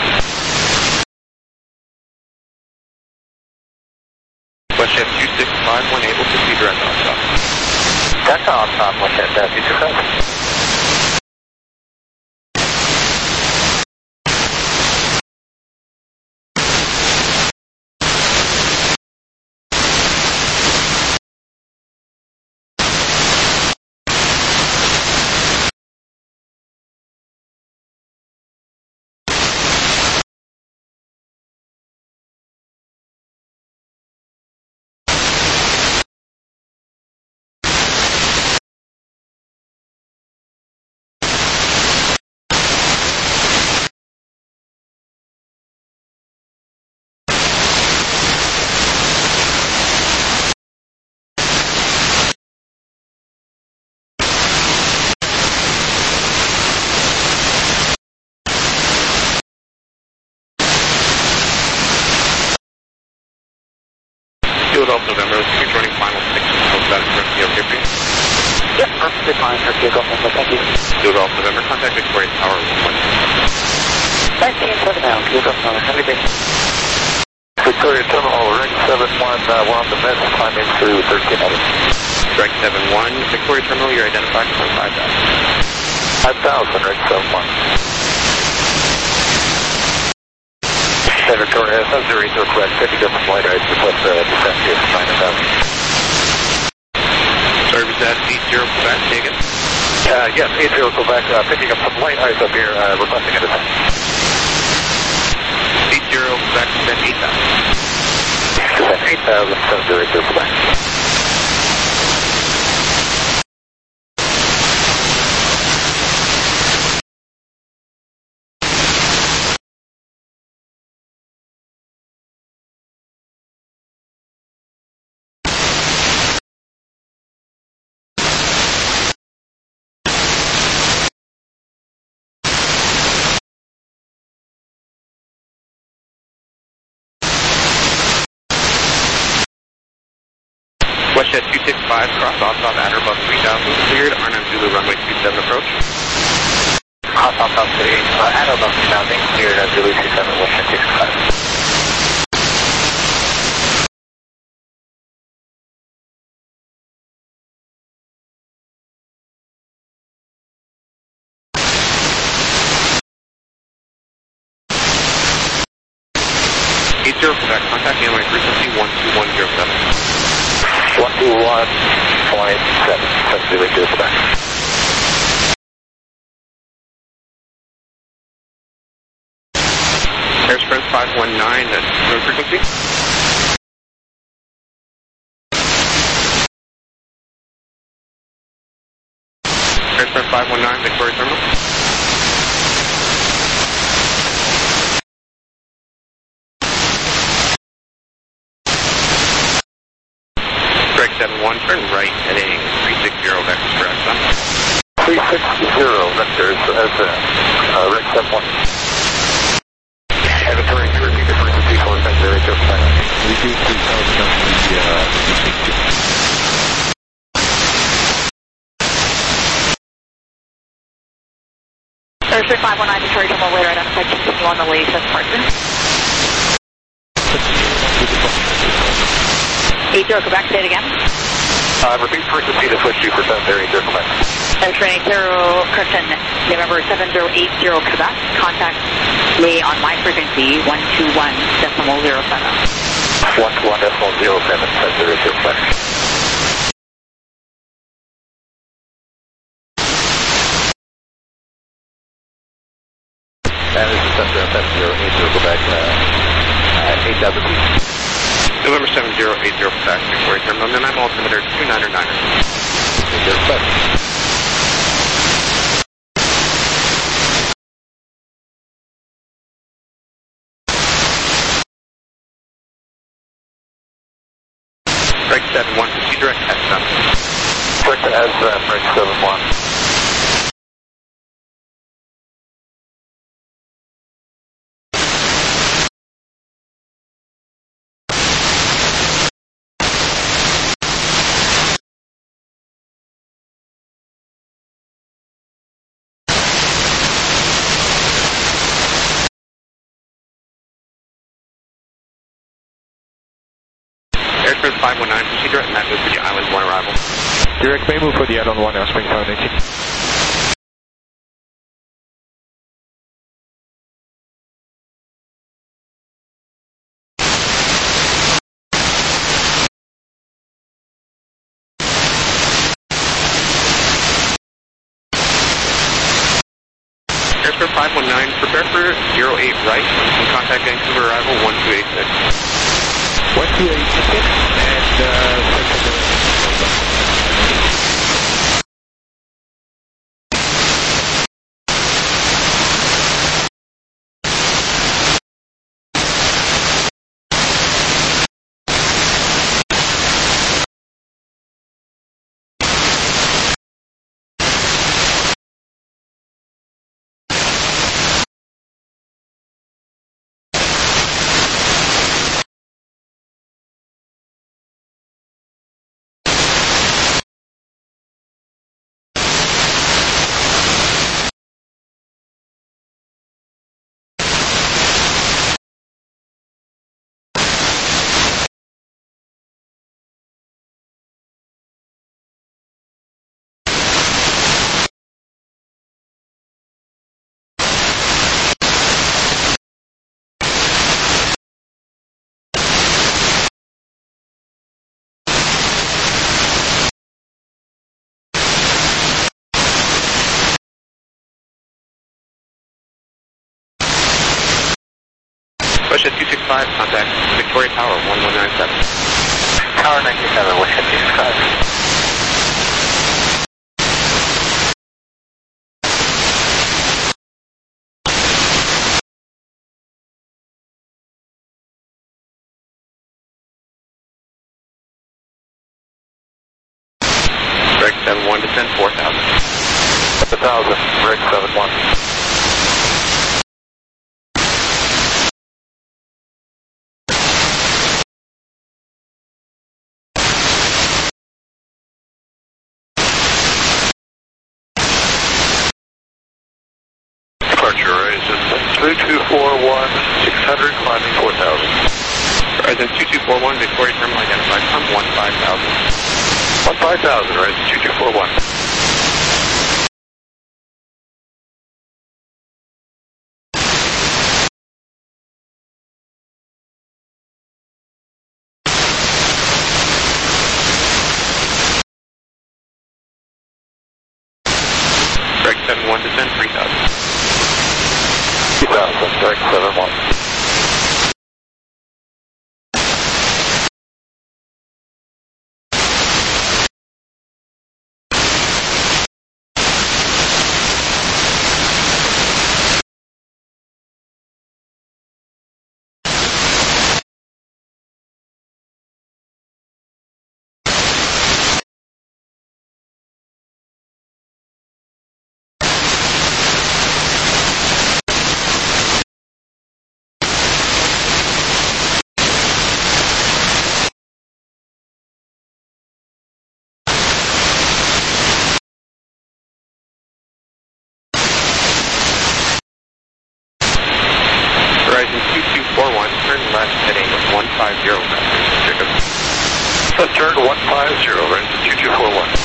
Question two six five, one able to see direct on top. That's on top with that uh, two six five. Kilo Golf November, you're joining final six, full status for C O K P. Yep, perfectly fine for Kilo Golf November, thank you. Kilo Golf November, contact Victoria Tower one. nineteen seven now, Kilo Golf November, have a good day. Victoria Terminal, Reg seven one, uh, we're on the mess, climbing through thirteen hundred. Reg seven one, Victoria Terminal, you're identified for five thousand. five thousand, Reg seven one. Hey, Victoria, S zero eight to request, picking up from light ice, request uh, descent here, nine thousand. Service at eight zero Quebec, take it. Uh, yes, eight zero Quebec, uh, picking up some light ice up here, uh, requesting a descent. eight zero Quebec, descent eight thousand. Descent eight thousand, seven zero eight to Quebec. Westjet two six five, cross off top at or above three thousand, cleared, Arnhem Zulu, runway two seven approach. Cross off top three, uh, at or above two thousand, cleared at Zulu two seven, Westjet two six five. eight zero Quebec, contact airline frequency one two one zero seven. one two one point seven, seven zero eight to Quebec. Air Express five one nine, that's road frequency. Air Express five one nine, Victoria Terminal. Greg seven one, turn right, heading three six zero, vector correct, son. three six zero, vectors, as uh, uh, Reg seven one. And Victoria, you repeat the frequency for seven zero eight to Quebec. We do three thousand, the, uh, Airstream five one nine, Victoria Terminal, later identified, continue on the way, says partner. eight zero Quebec, say it again. Uh, repeat frequency to switch to for seven zero eight zero Quebec. Center eight zero, Kirsten, November seven zero eight zero Quebec. Contact me on my frequency, one two one decimal zero seven. one two one decimal zero seven, seven zero eight zero Quebec. And this is Center seven zero eight zero Quebec, uh, at eight thousand feet. November seven zero eight zero Quebec, Victoria Terminal, and I'm altimeter two niner niner. eight zero Quebec. Break seven one, proceed direct S M. Direct to S M, break seven one. Airspace five one nine, proceed direct, and that moves for the Island one arrival. Direct may move for the Island one, airspace five one nine. Airspace five one nine, prepare for zero eight right, and contact Vancouver arrival one two eight six. one two eight six, and uh, Russia two six five, contact Victoria Tower one one nine seven. Tower ninety-seven, Russia two six five. Break seven one, descend four thousand. one thousand, break seven one. Departure horizon two two four one, six hundred, climbing four thousand. Horizon two two four one, Victoria Terminal identified, from one five thousand. one five thousand, horizon two two four one. Break seven one, descend three thousand. three thousand, break seven one. one five zero, right to two two four one.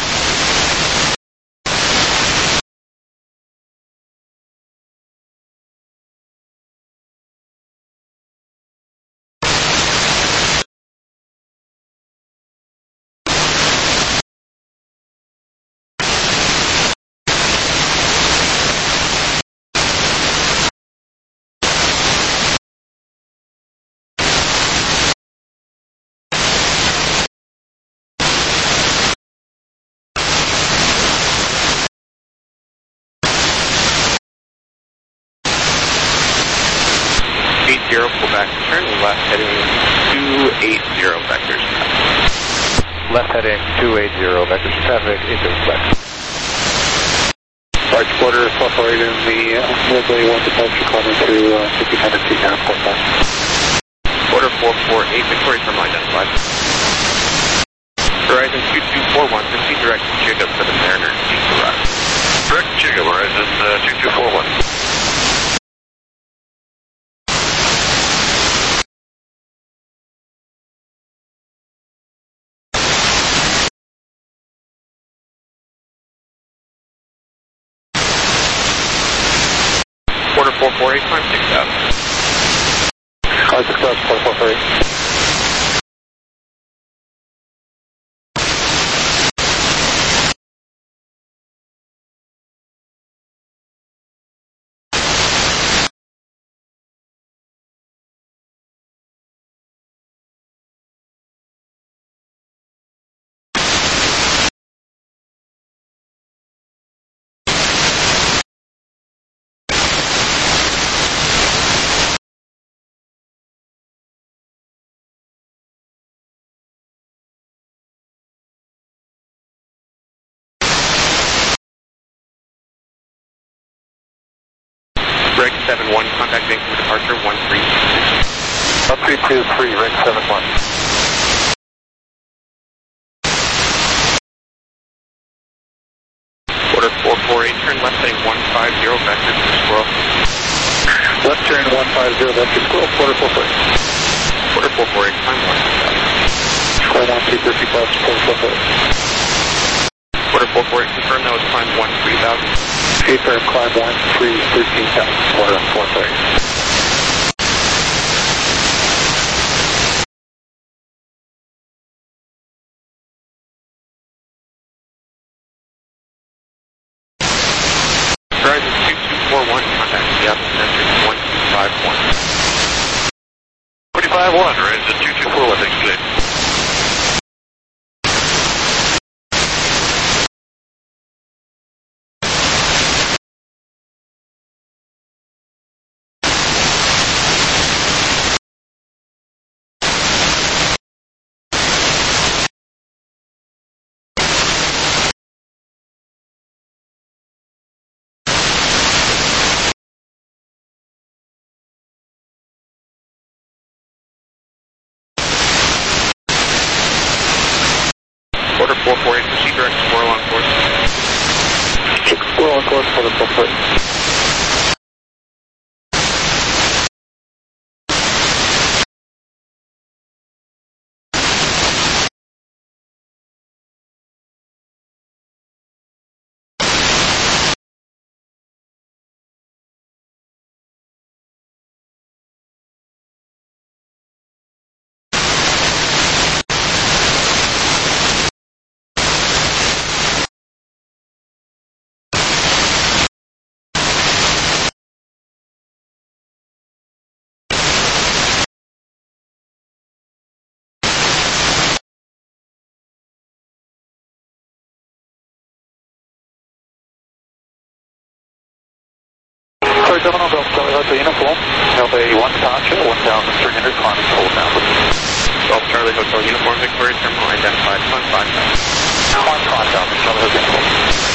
Zero, pull back, turn left heading two eight zero vectors. Left heading two eight zero, vectors traffic into flex. Right quarter, four four eight in the uh, Midway one departure, climbing to uh, fifteen hundred feet now, four five. Quarter four four eight, Victoria terminal identified. Horizon two two four one, proceed direct to Jacob for the Mariner East arrival. Direct Jacob, Horizon uh, two two four one. Quarter four four eight, climb six thousand. Climb six thousand, quarter four four eight. Break seven one, contact Vancouver departure one three two six. one three two three, range seven one. Quarter four four eight, turn left heading one five zero, vectors to Squirrel. Left turn one five zero, vector squirrel, quarter four four eight. Quarter four four eight, climb one two thousand. Climb one two fifty plus, quarter four four eight. Quarter four four eight, confirm that was climb one three thousand. Paper, climb one three thirteen thousand, quarter four four eight. Horizon two two four one, contact Seattle Center one two five one. two five one, Horizon two two four one, thanks, Jay. Quarter four four eight, proceed direct to Squirrel on course. Squirrel on course, quarter four four eight. Terminal, Delta Charlie Hotel Uniform, Delta eighty-one, Tasha, one thousand three hundred, climbing hold now. Delta Charlie Hotel Uniform, Victoria terminal identified, climb five thousand. Climb five thousand, Charlie Hotel Uniform.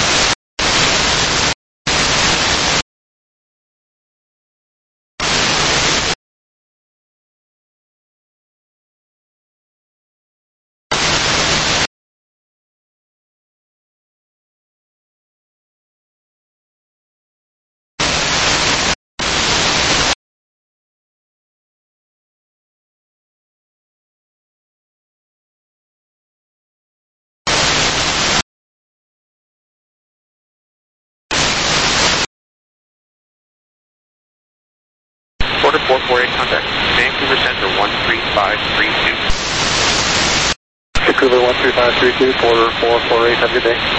Quarter four four eight, contact Vancouver Center one three five three two. Vancouver one three five three two, quarter four four eight, have a good day.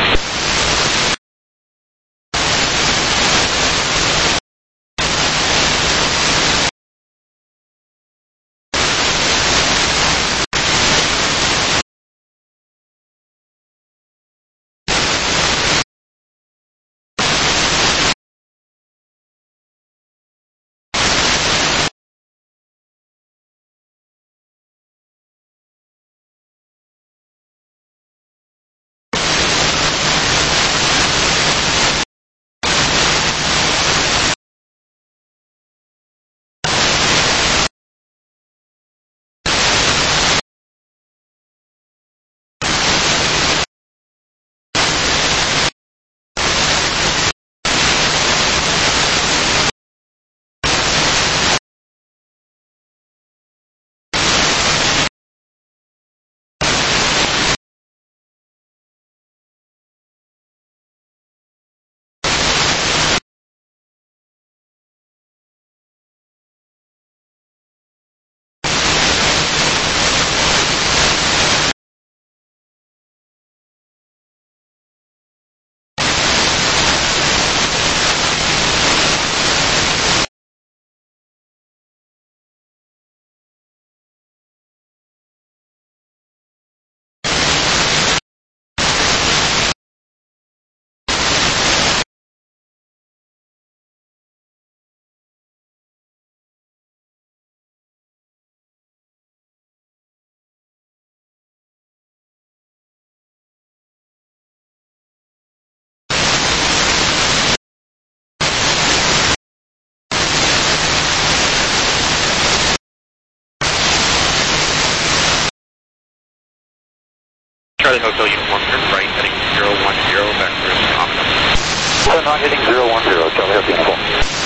Charlie Hotel Uniform, turn right, heading zero one zero, back to Omni. Turn right, heading zero one zero, Charlie Hotel Uniform.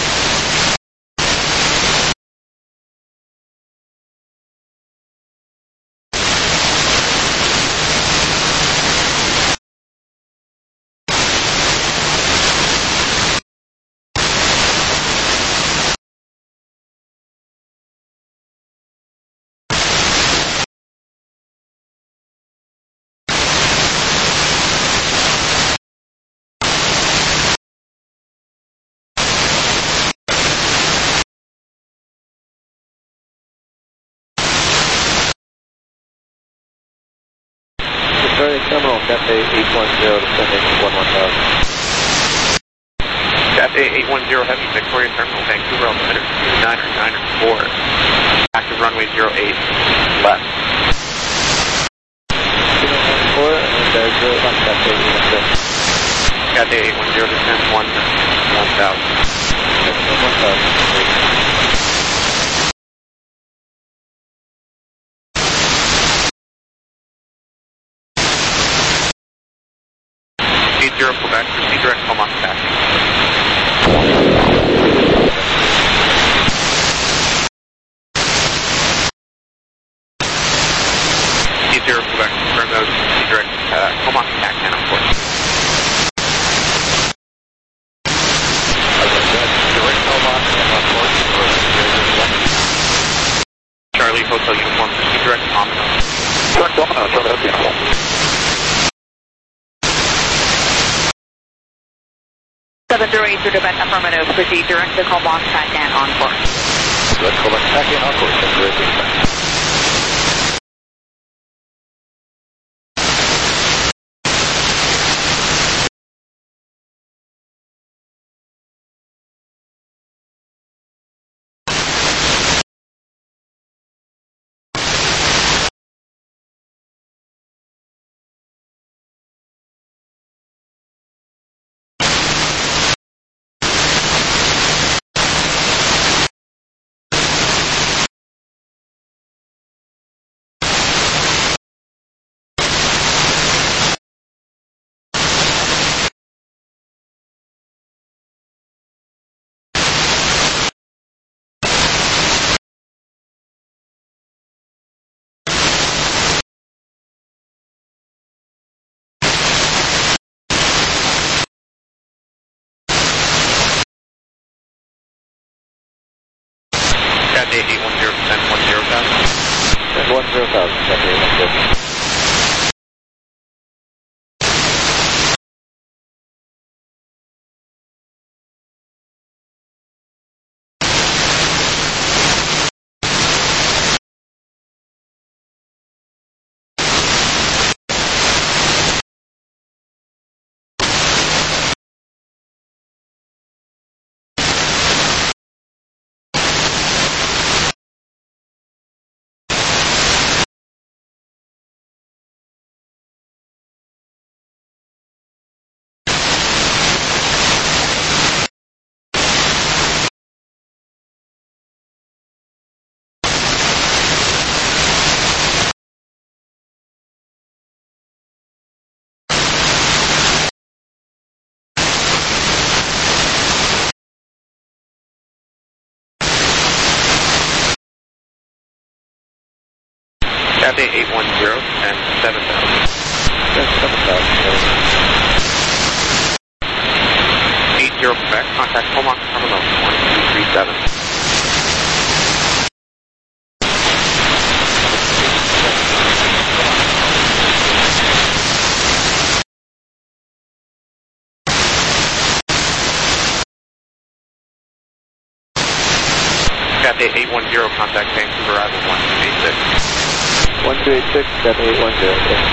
Victoria Terminal, Cathay eight one zero, descending one one thousand. Cathay eight one zero Heavy, Victoria Terminal, Vancouver, altimeter two nine nine four. Active runway zero eight, left. four, and there's zero one, Cathay eight one zero. Cathay eight one zero, descend one thousand. one thousand. Zero Quebec, proceed direct Comox taxi. Zero Quebec, confirm those, proceed direct uh, Comox taxi on course. Direct Comox on course. Charlie Hotel Uniform, proceed direct Omni. Direct Omni, Charlie Hotel Uniform. seven zero eight through Quebec, affirmative. Proceed direct to Comox Tacan on course. Direct Comox Tacan on course. Thank you. Cathay eight one zero, descend one zero thousand. Descend one zero thousand, Cathay eight one zero. Cathay eight one zero, descend seven thousand. Descend seven thousand. eight zero Quebec, contact Comox Terminal one two three seven. Cathay eight one zero, contact Vancouver Arrival one two eight six. one two eight six, Cathay eight one zero, okay.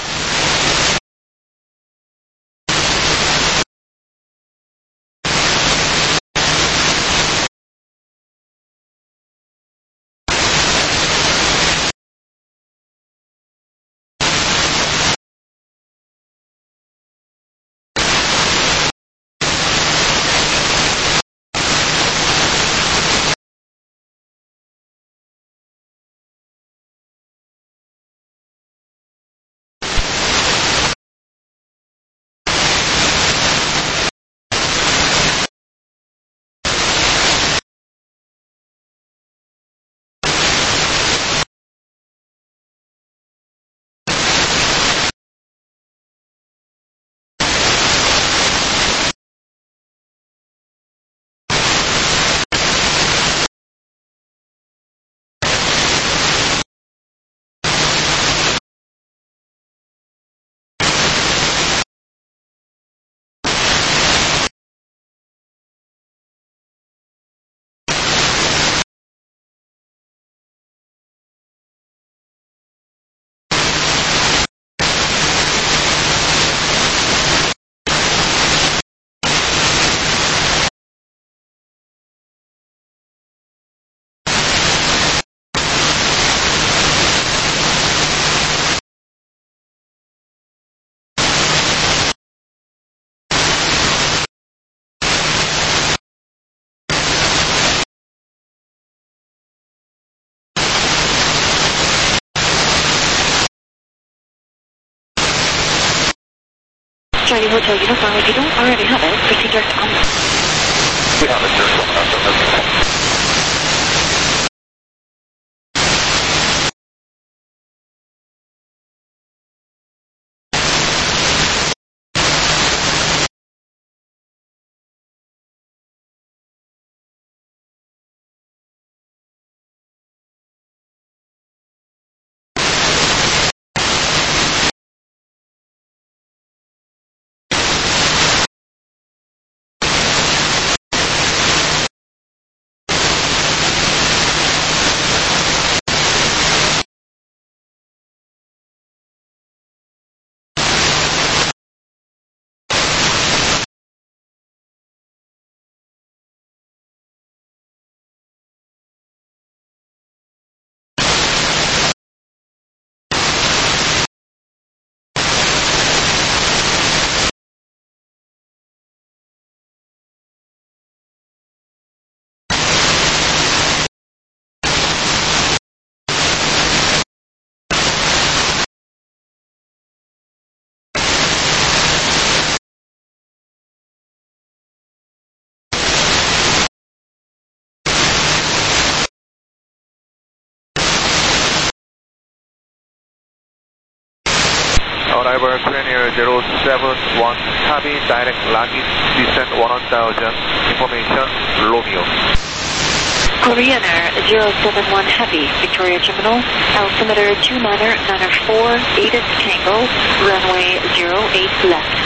Charlie Hotel Uniform, if you don't already have it, proceed direct to Commerce. We have it, sir. Arrival Premier zero seven one, cabin direct luggage, descent one thousand, information, Romeo. Korean Air zero seven one Heavy, Victoria Terminal, altimeter two niner niner four, eight Tango, runway zero eight left.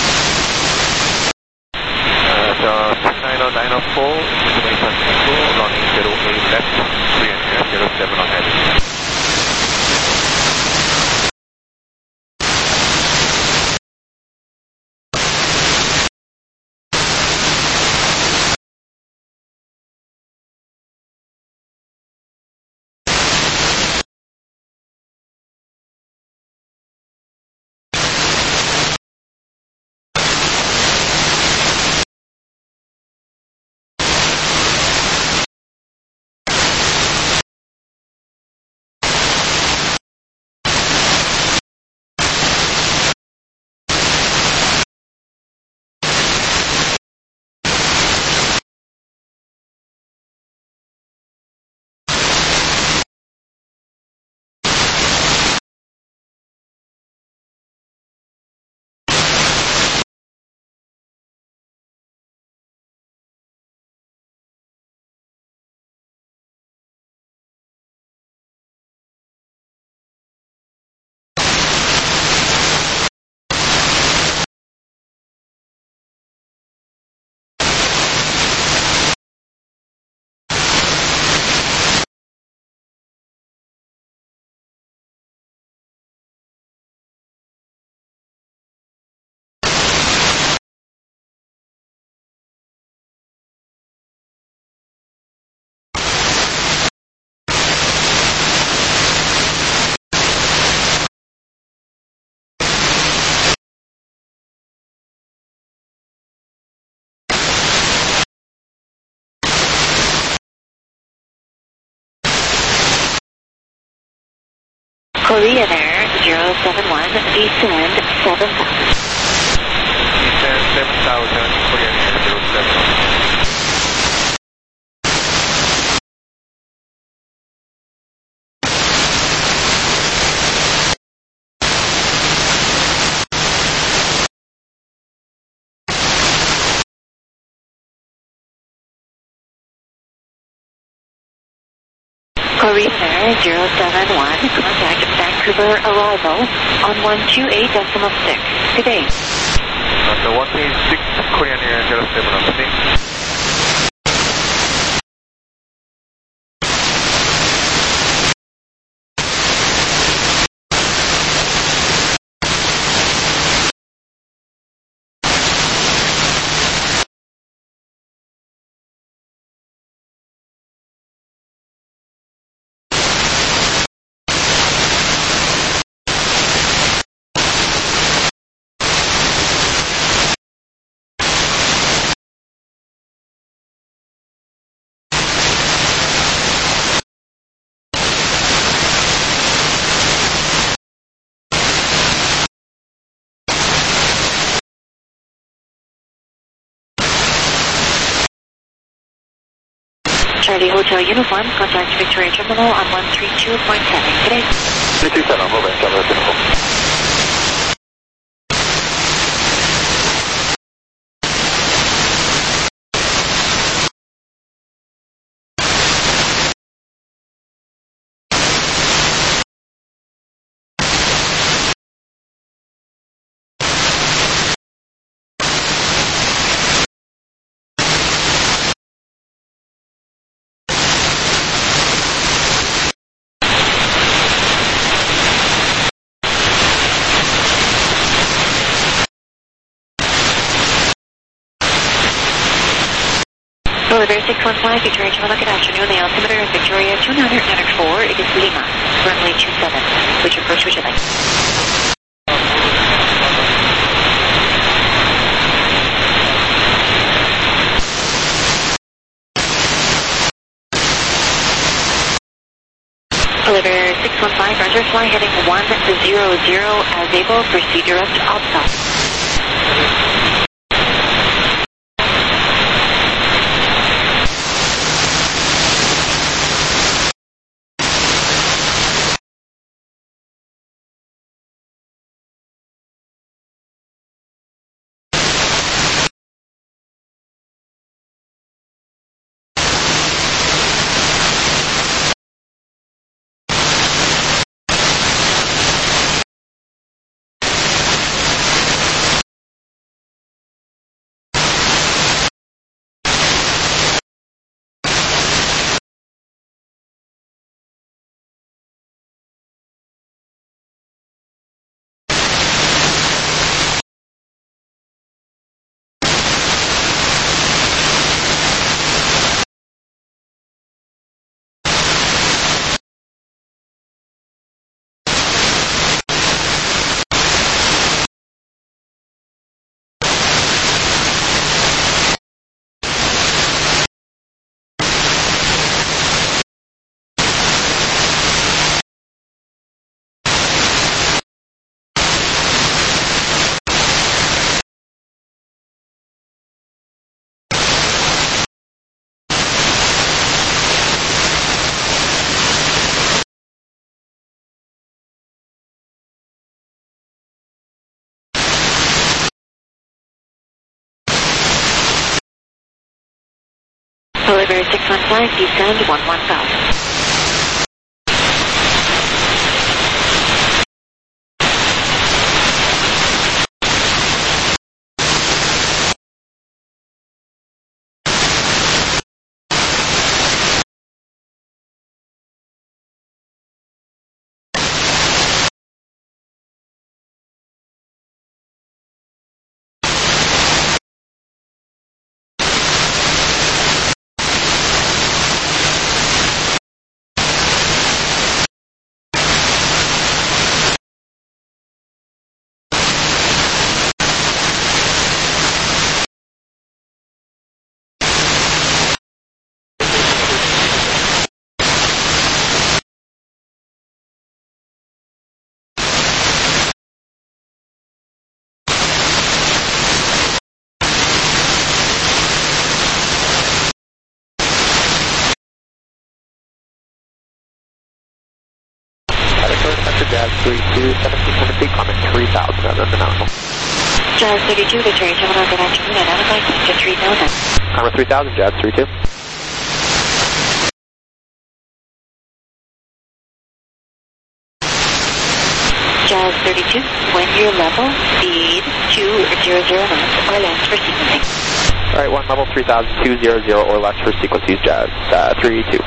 Uh, so two niner niner four, information Tango, running zero eight left, Korean Air zero seven one Heavy. Korean Air zero seven one, descend seven thousand. Descend seven thousand, Korean Air zero seven one. Korean Air zero seven one, contact Vancouver arrival on one two eight decimal six. Good day. Number one eight six, Korean Air zero seven one six. Charlie Hotel Uniform, contact Victoria Terminal on one three two point seven. Good day. three two seven, over, Charlie Hotel. Boulevard six one five, Victoria Terminal, good afternoon. The altimeter is Victoria two niner niner four. It is Lima, runway two seven. Which approach would you like? Boulevard six one five, Roger, fly heading one zero zero as able, proceed direct outside. Oliver six one five, descend one one thousand. Jazz thirty-two, seventeen hundred feet, comment three thousand on the nominal. Jazz thirty-two, Victoria Terminal, good afternoon, identify to three thousand. Comment three thousand, Jazz thirty-two. Jazz thirty-two, wind your level, speed two zero zero knots or less for sequencing. Alright, one level three thousand two hundred or less for sequence, use Jazz uh, thirty-two.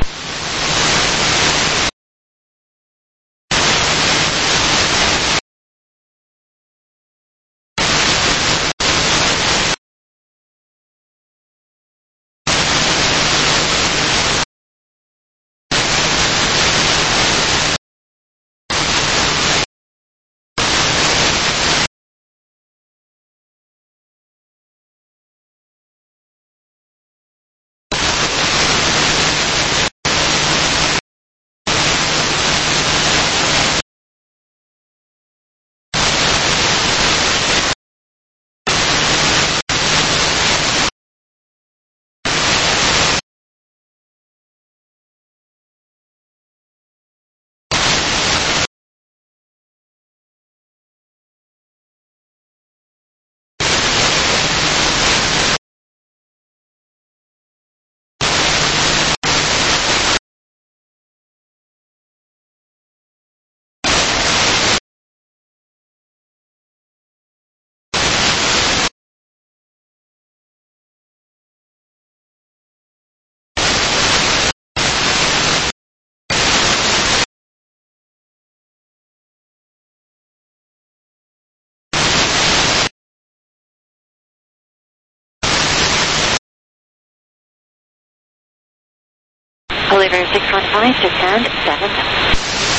Oliver six one five, descend seven thousand.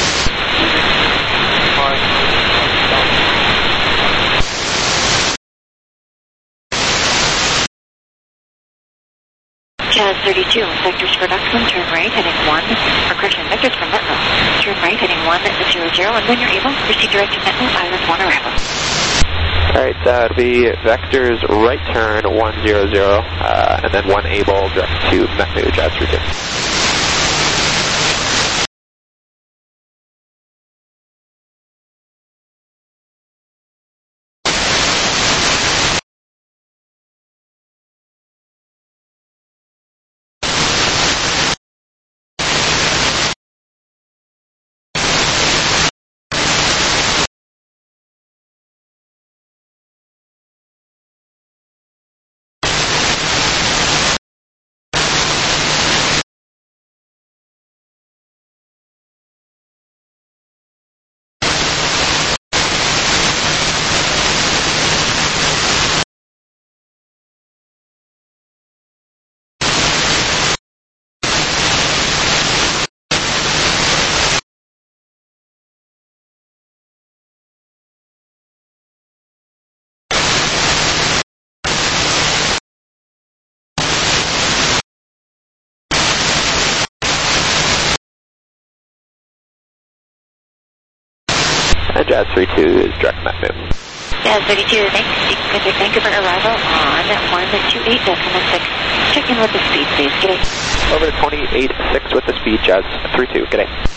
Jazz thirty-two, vectors for Duxman, turn right, heading one, or correction, vectors for Metno, turn right, heading one zero zero, and when you're able, proceed direct to Metno, Island one arrival. Alright, uh, it'll be vectors right turn one zero zero, uh, and then one able direct to Metno, Jazz thirty-two. And Jazz thirty-two is direct Metno. Jazz thirty-two, thanks. Sequence Vancouver arrival on one two eight decimal six. Check in with the speed, please. G'day. Over to twenty-eight six with the speed, Jazz thirty-two. G'day.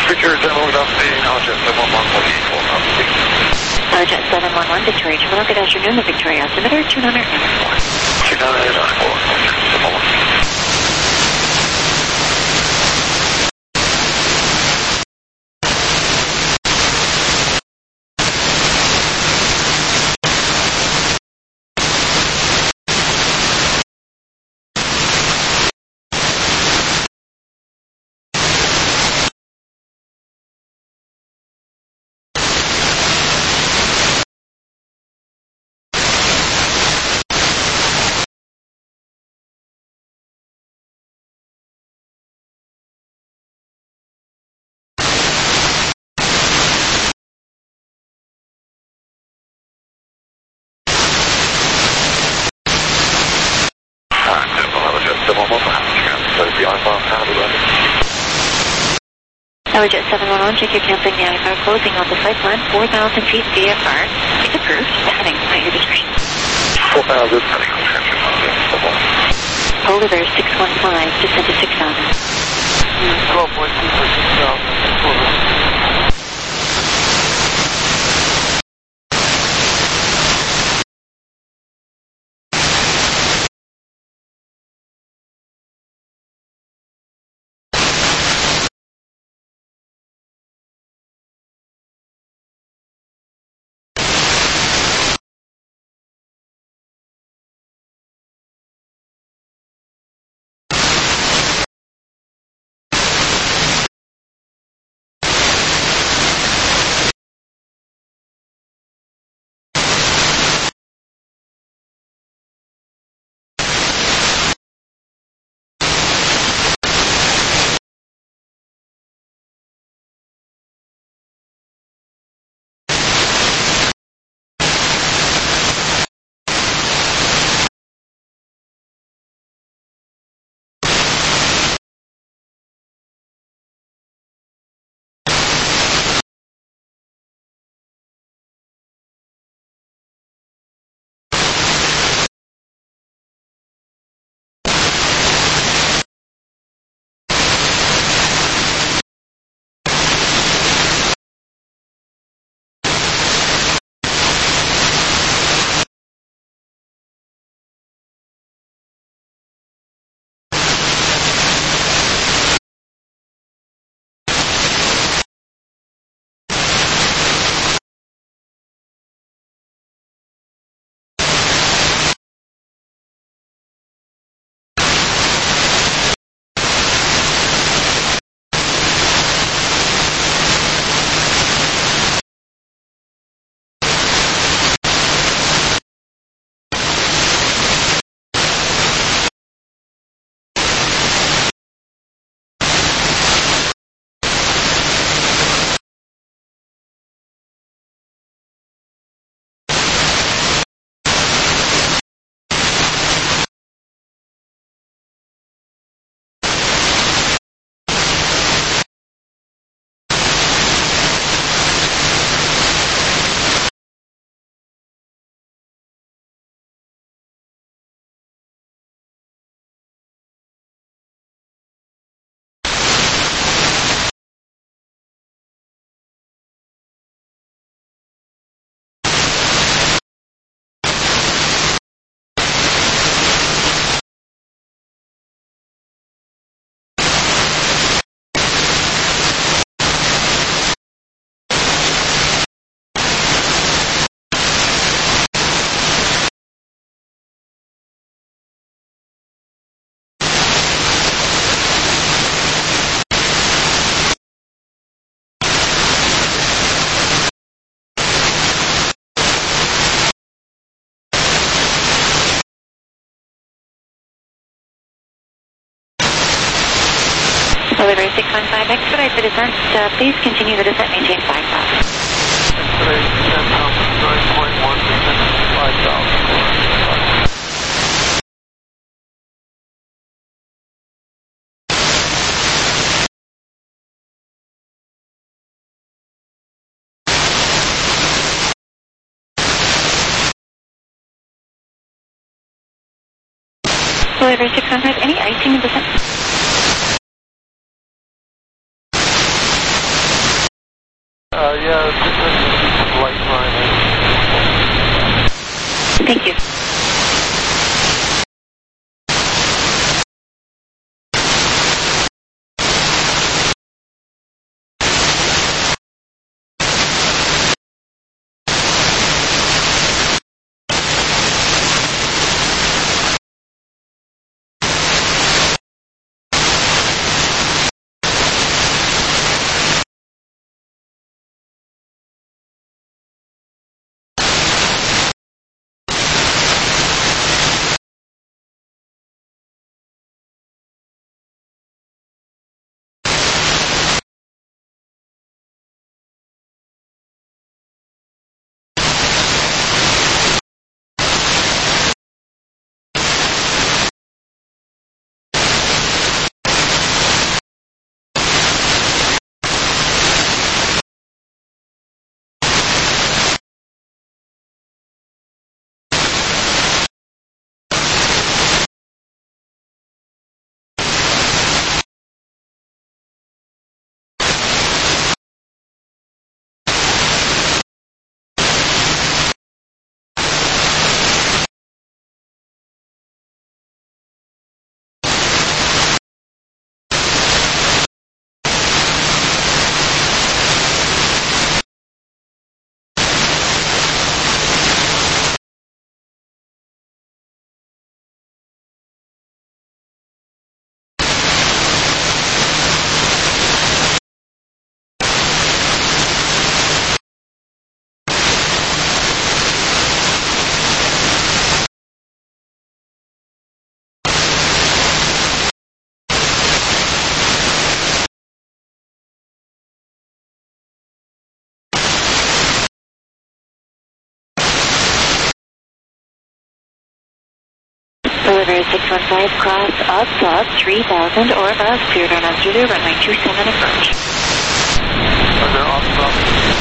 Victoria General, good afternoon. Aljet seven one one, what do you call now? Aljet seven one one, Victoria Terminal, good afternoon. The Victoria altimeter, two nine nine four. two nine nine four, seven one one. Aljet seven one one, check your canceling the I F R closing on the flight plan, four thousand feet V F R. It's approved. Heading at your discretion. four thousand, heading on transfer. Polar Bear six one five, descend to six thousand. twelve point two for six thousand. Delivery six one five, expedite the descent. Uh, please continue the descent, maintain five thousand. Expedite descent, nine point one, descent to five thousand. Delivery six one five, any icing in descent? six one five, cross up, up, three thousand or above, cleared on on Zulu, runway two seven approach. Under off, off,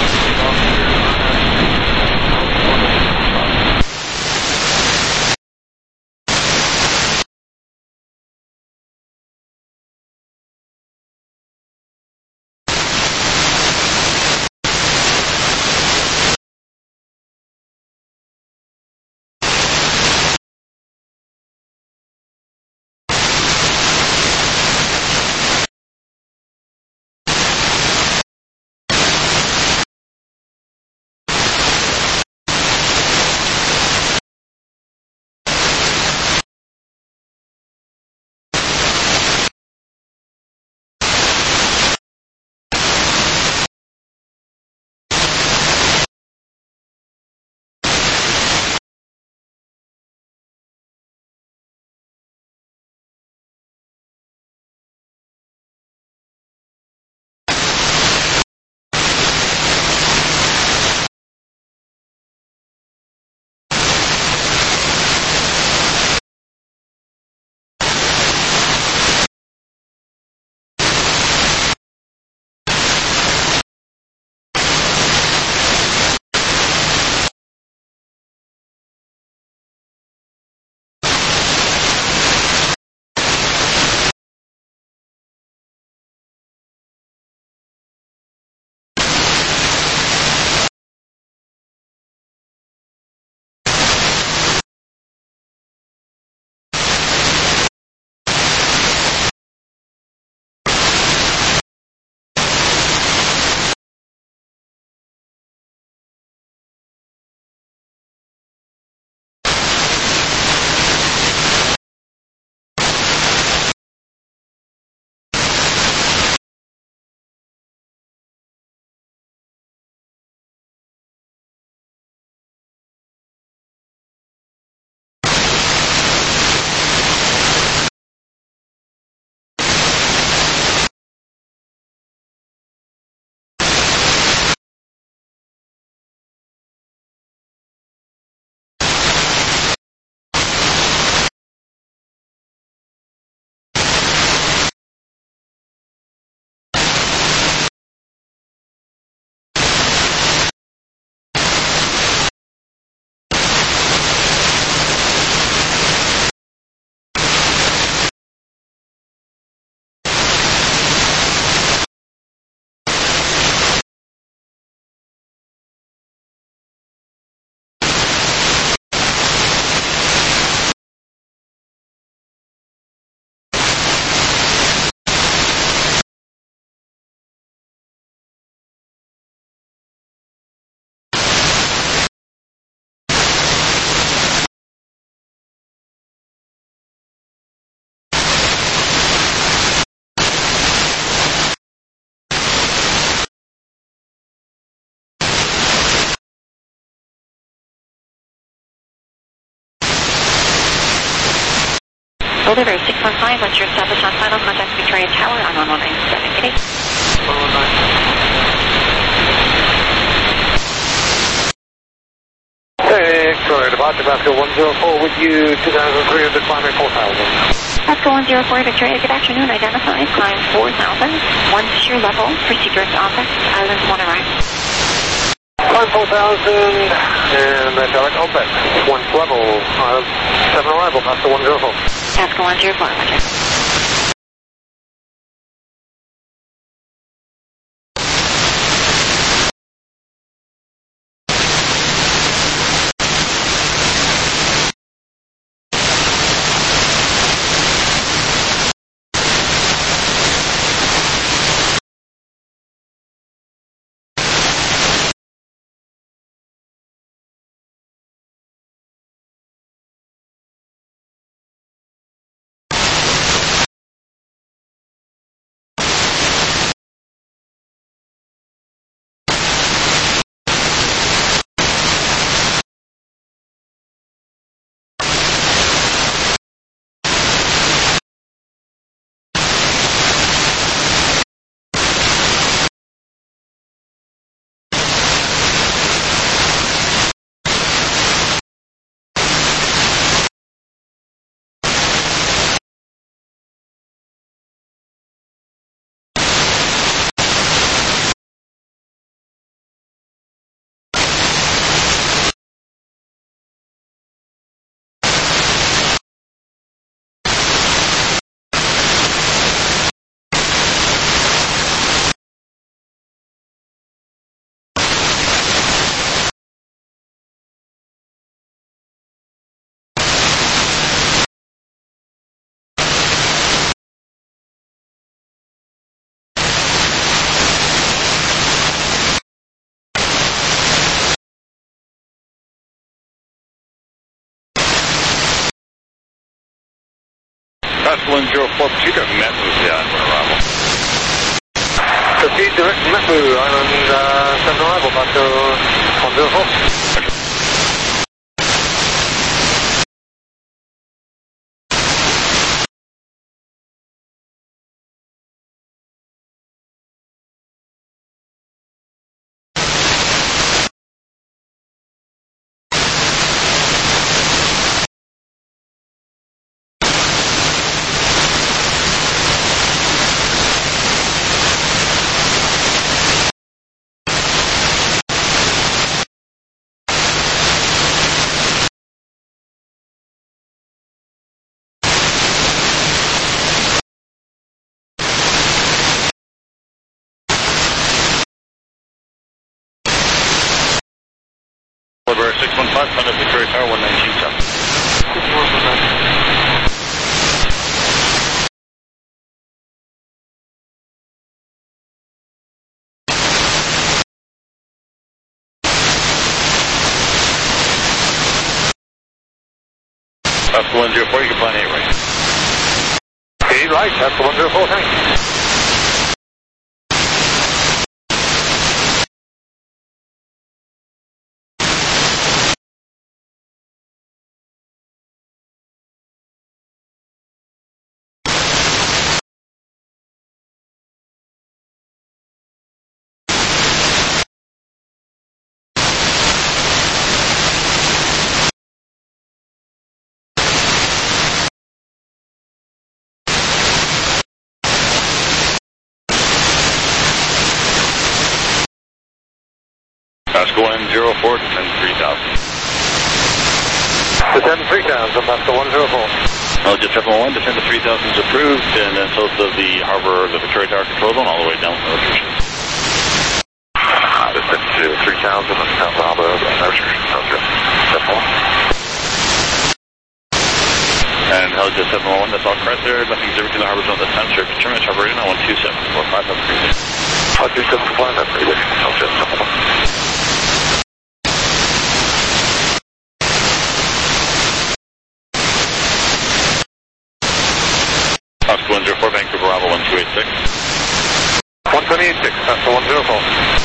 Delivery six one five, once you're established on final contact Victoria Tower on one one nine seven. Good day. one one nine. Hey, Victoria, departure Vasco one zero four with you, two thousand three hundred, climbing four thousand. Vasco one zero four, Victoria, good afternoon. Identified, climb four thousand. Once your level, proceed direct OPEX, island one arrive. Climb four thousand, and then direct OPEX. Once level, uh, seven arrival, Vasco one zero four. Vasco one zero four, roger. Pascal one zero four, proceed direct Metlu to the island when arrival. Proceed direct Metlu, island uh, seven arrival, Pascal one zero four. Over six one five, contact Victoria Tower one nineteen south. Pascal one zero four, you can plan eight right. eight right, Pascal one zero four, thanks. Pascal one zero four, descend three thousand. Descend three thousand, Pascal one zero four. I'll just seven one one, descend to three thousand is approved, and then south of the harbor, the Victoria Tower control zone, all the way down to Ocean. Descend to three thousand and south harbor, Ocean. seven one. And Helga seven one one, that's all correct there. Nothing's ever to the harbor zone this time. Sure, terminate harbor in on one two seven four five, that's pretty good. one two seven four five, that's pretty good. Helga seven one. Pascal one zero four, Vancouver Bravo one two eight six. one two eight six, Pascal one zero four.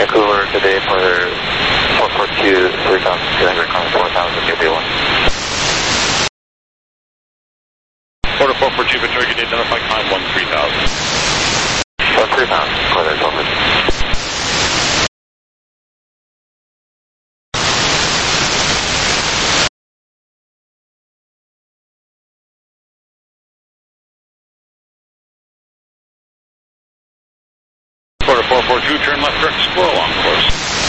Vancouver today for four four two, three thousand two hundred, calling four thousand, good day one. Quarter four four two, Victoria, good day, identify climb one three thousand. one three thousand, quarter over. Quarter four four two, turn left, direct Squirrel on course.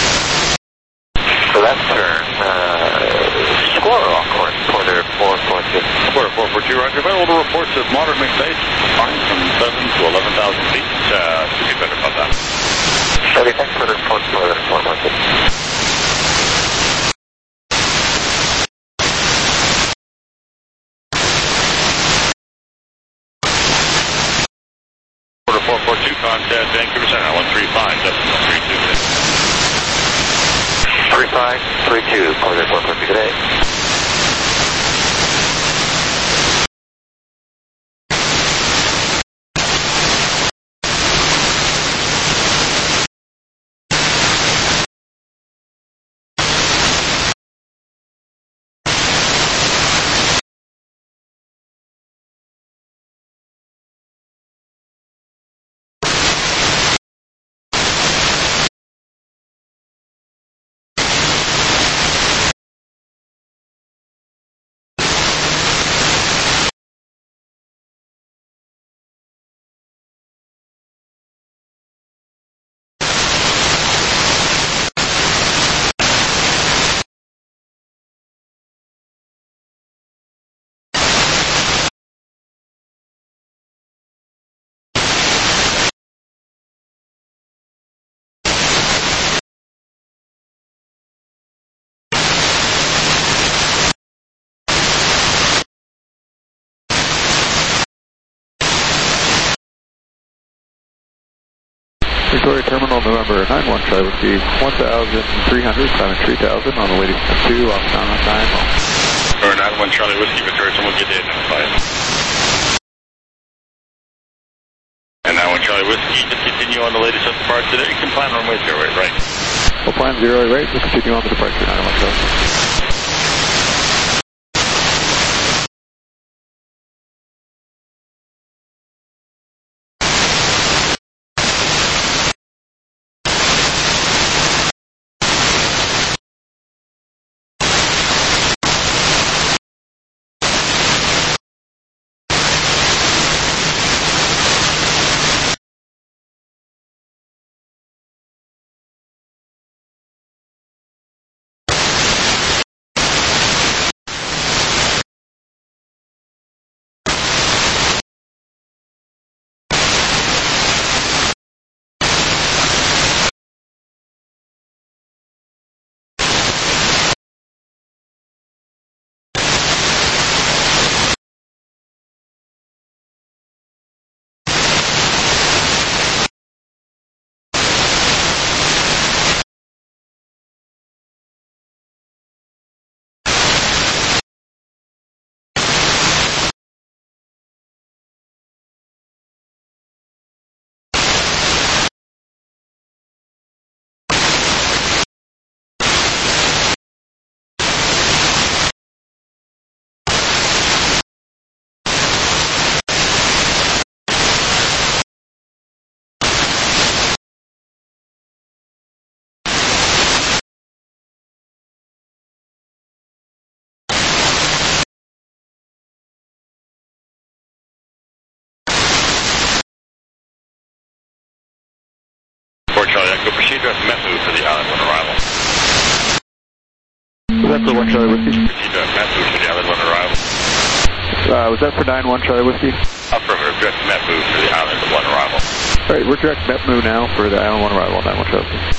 So left turn, uh, Squirrel on course, quarter four four two. Quarter four four two, roger. Available reports of moderate mixed ice, fine from seven to eleven thousand feet. Uh, should be better about that. Okay, thanks for the report, quarter four four two. four four two, contact Vancouver Center, one three five, decimal three two six. three five three two, quarter four four two today. Victoria Terminal, November nine one, Charlie Whiskey, one thousand three hundred, climbing three thousand on the way to two, off down on nine. Or nine one, Charlie Whiskey, Victoria, someone get identified. And nine one, Charlie Whiskey, just continue on the latest of departure today. You can plan runway zero eight, right? We'll plan zero eight, right, just continue on the departure, nine one, Charlie. Charlie Echo, proceed to Methu for the island one arrival. Was that for one Charlie Whiskey? Proceed to Methu for the island one arrival. Uh, was that for nine one Charlie Whiskey? Affirmative, direct Methu for the island one arrival. Alright, we're direct Methu now for the island one arrival, nine one Charlie Whiskey.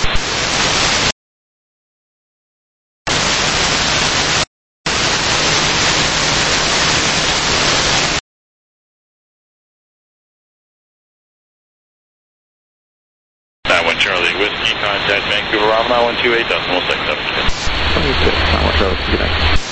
Charlie Whiskey, contact Vancouver, Rob nine one two eight, decimal six seven two. nine one Charlie Whiskey, good night.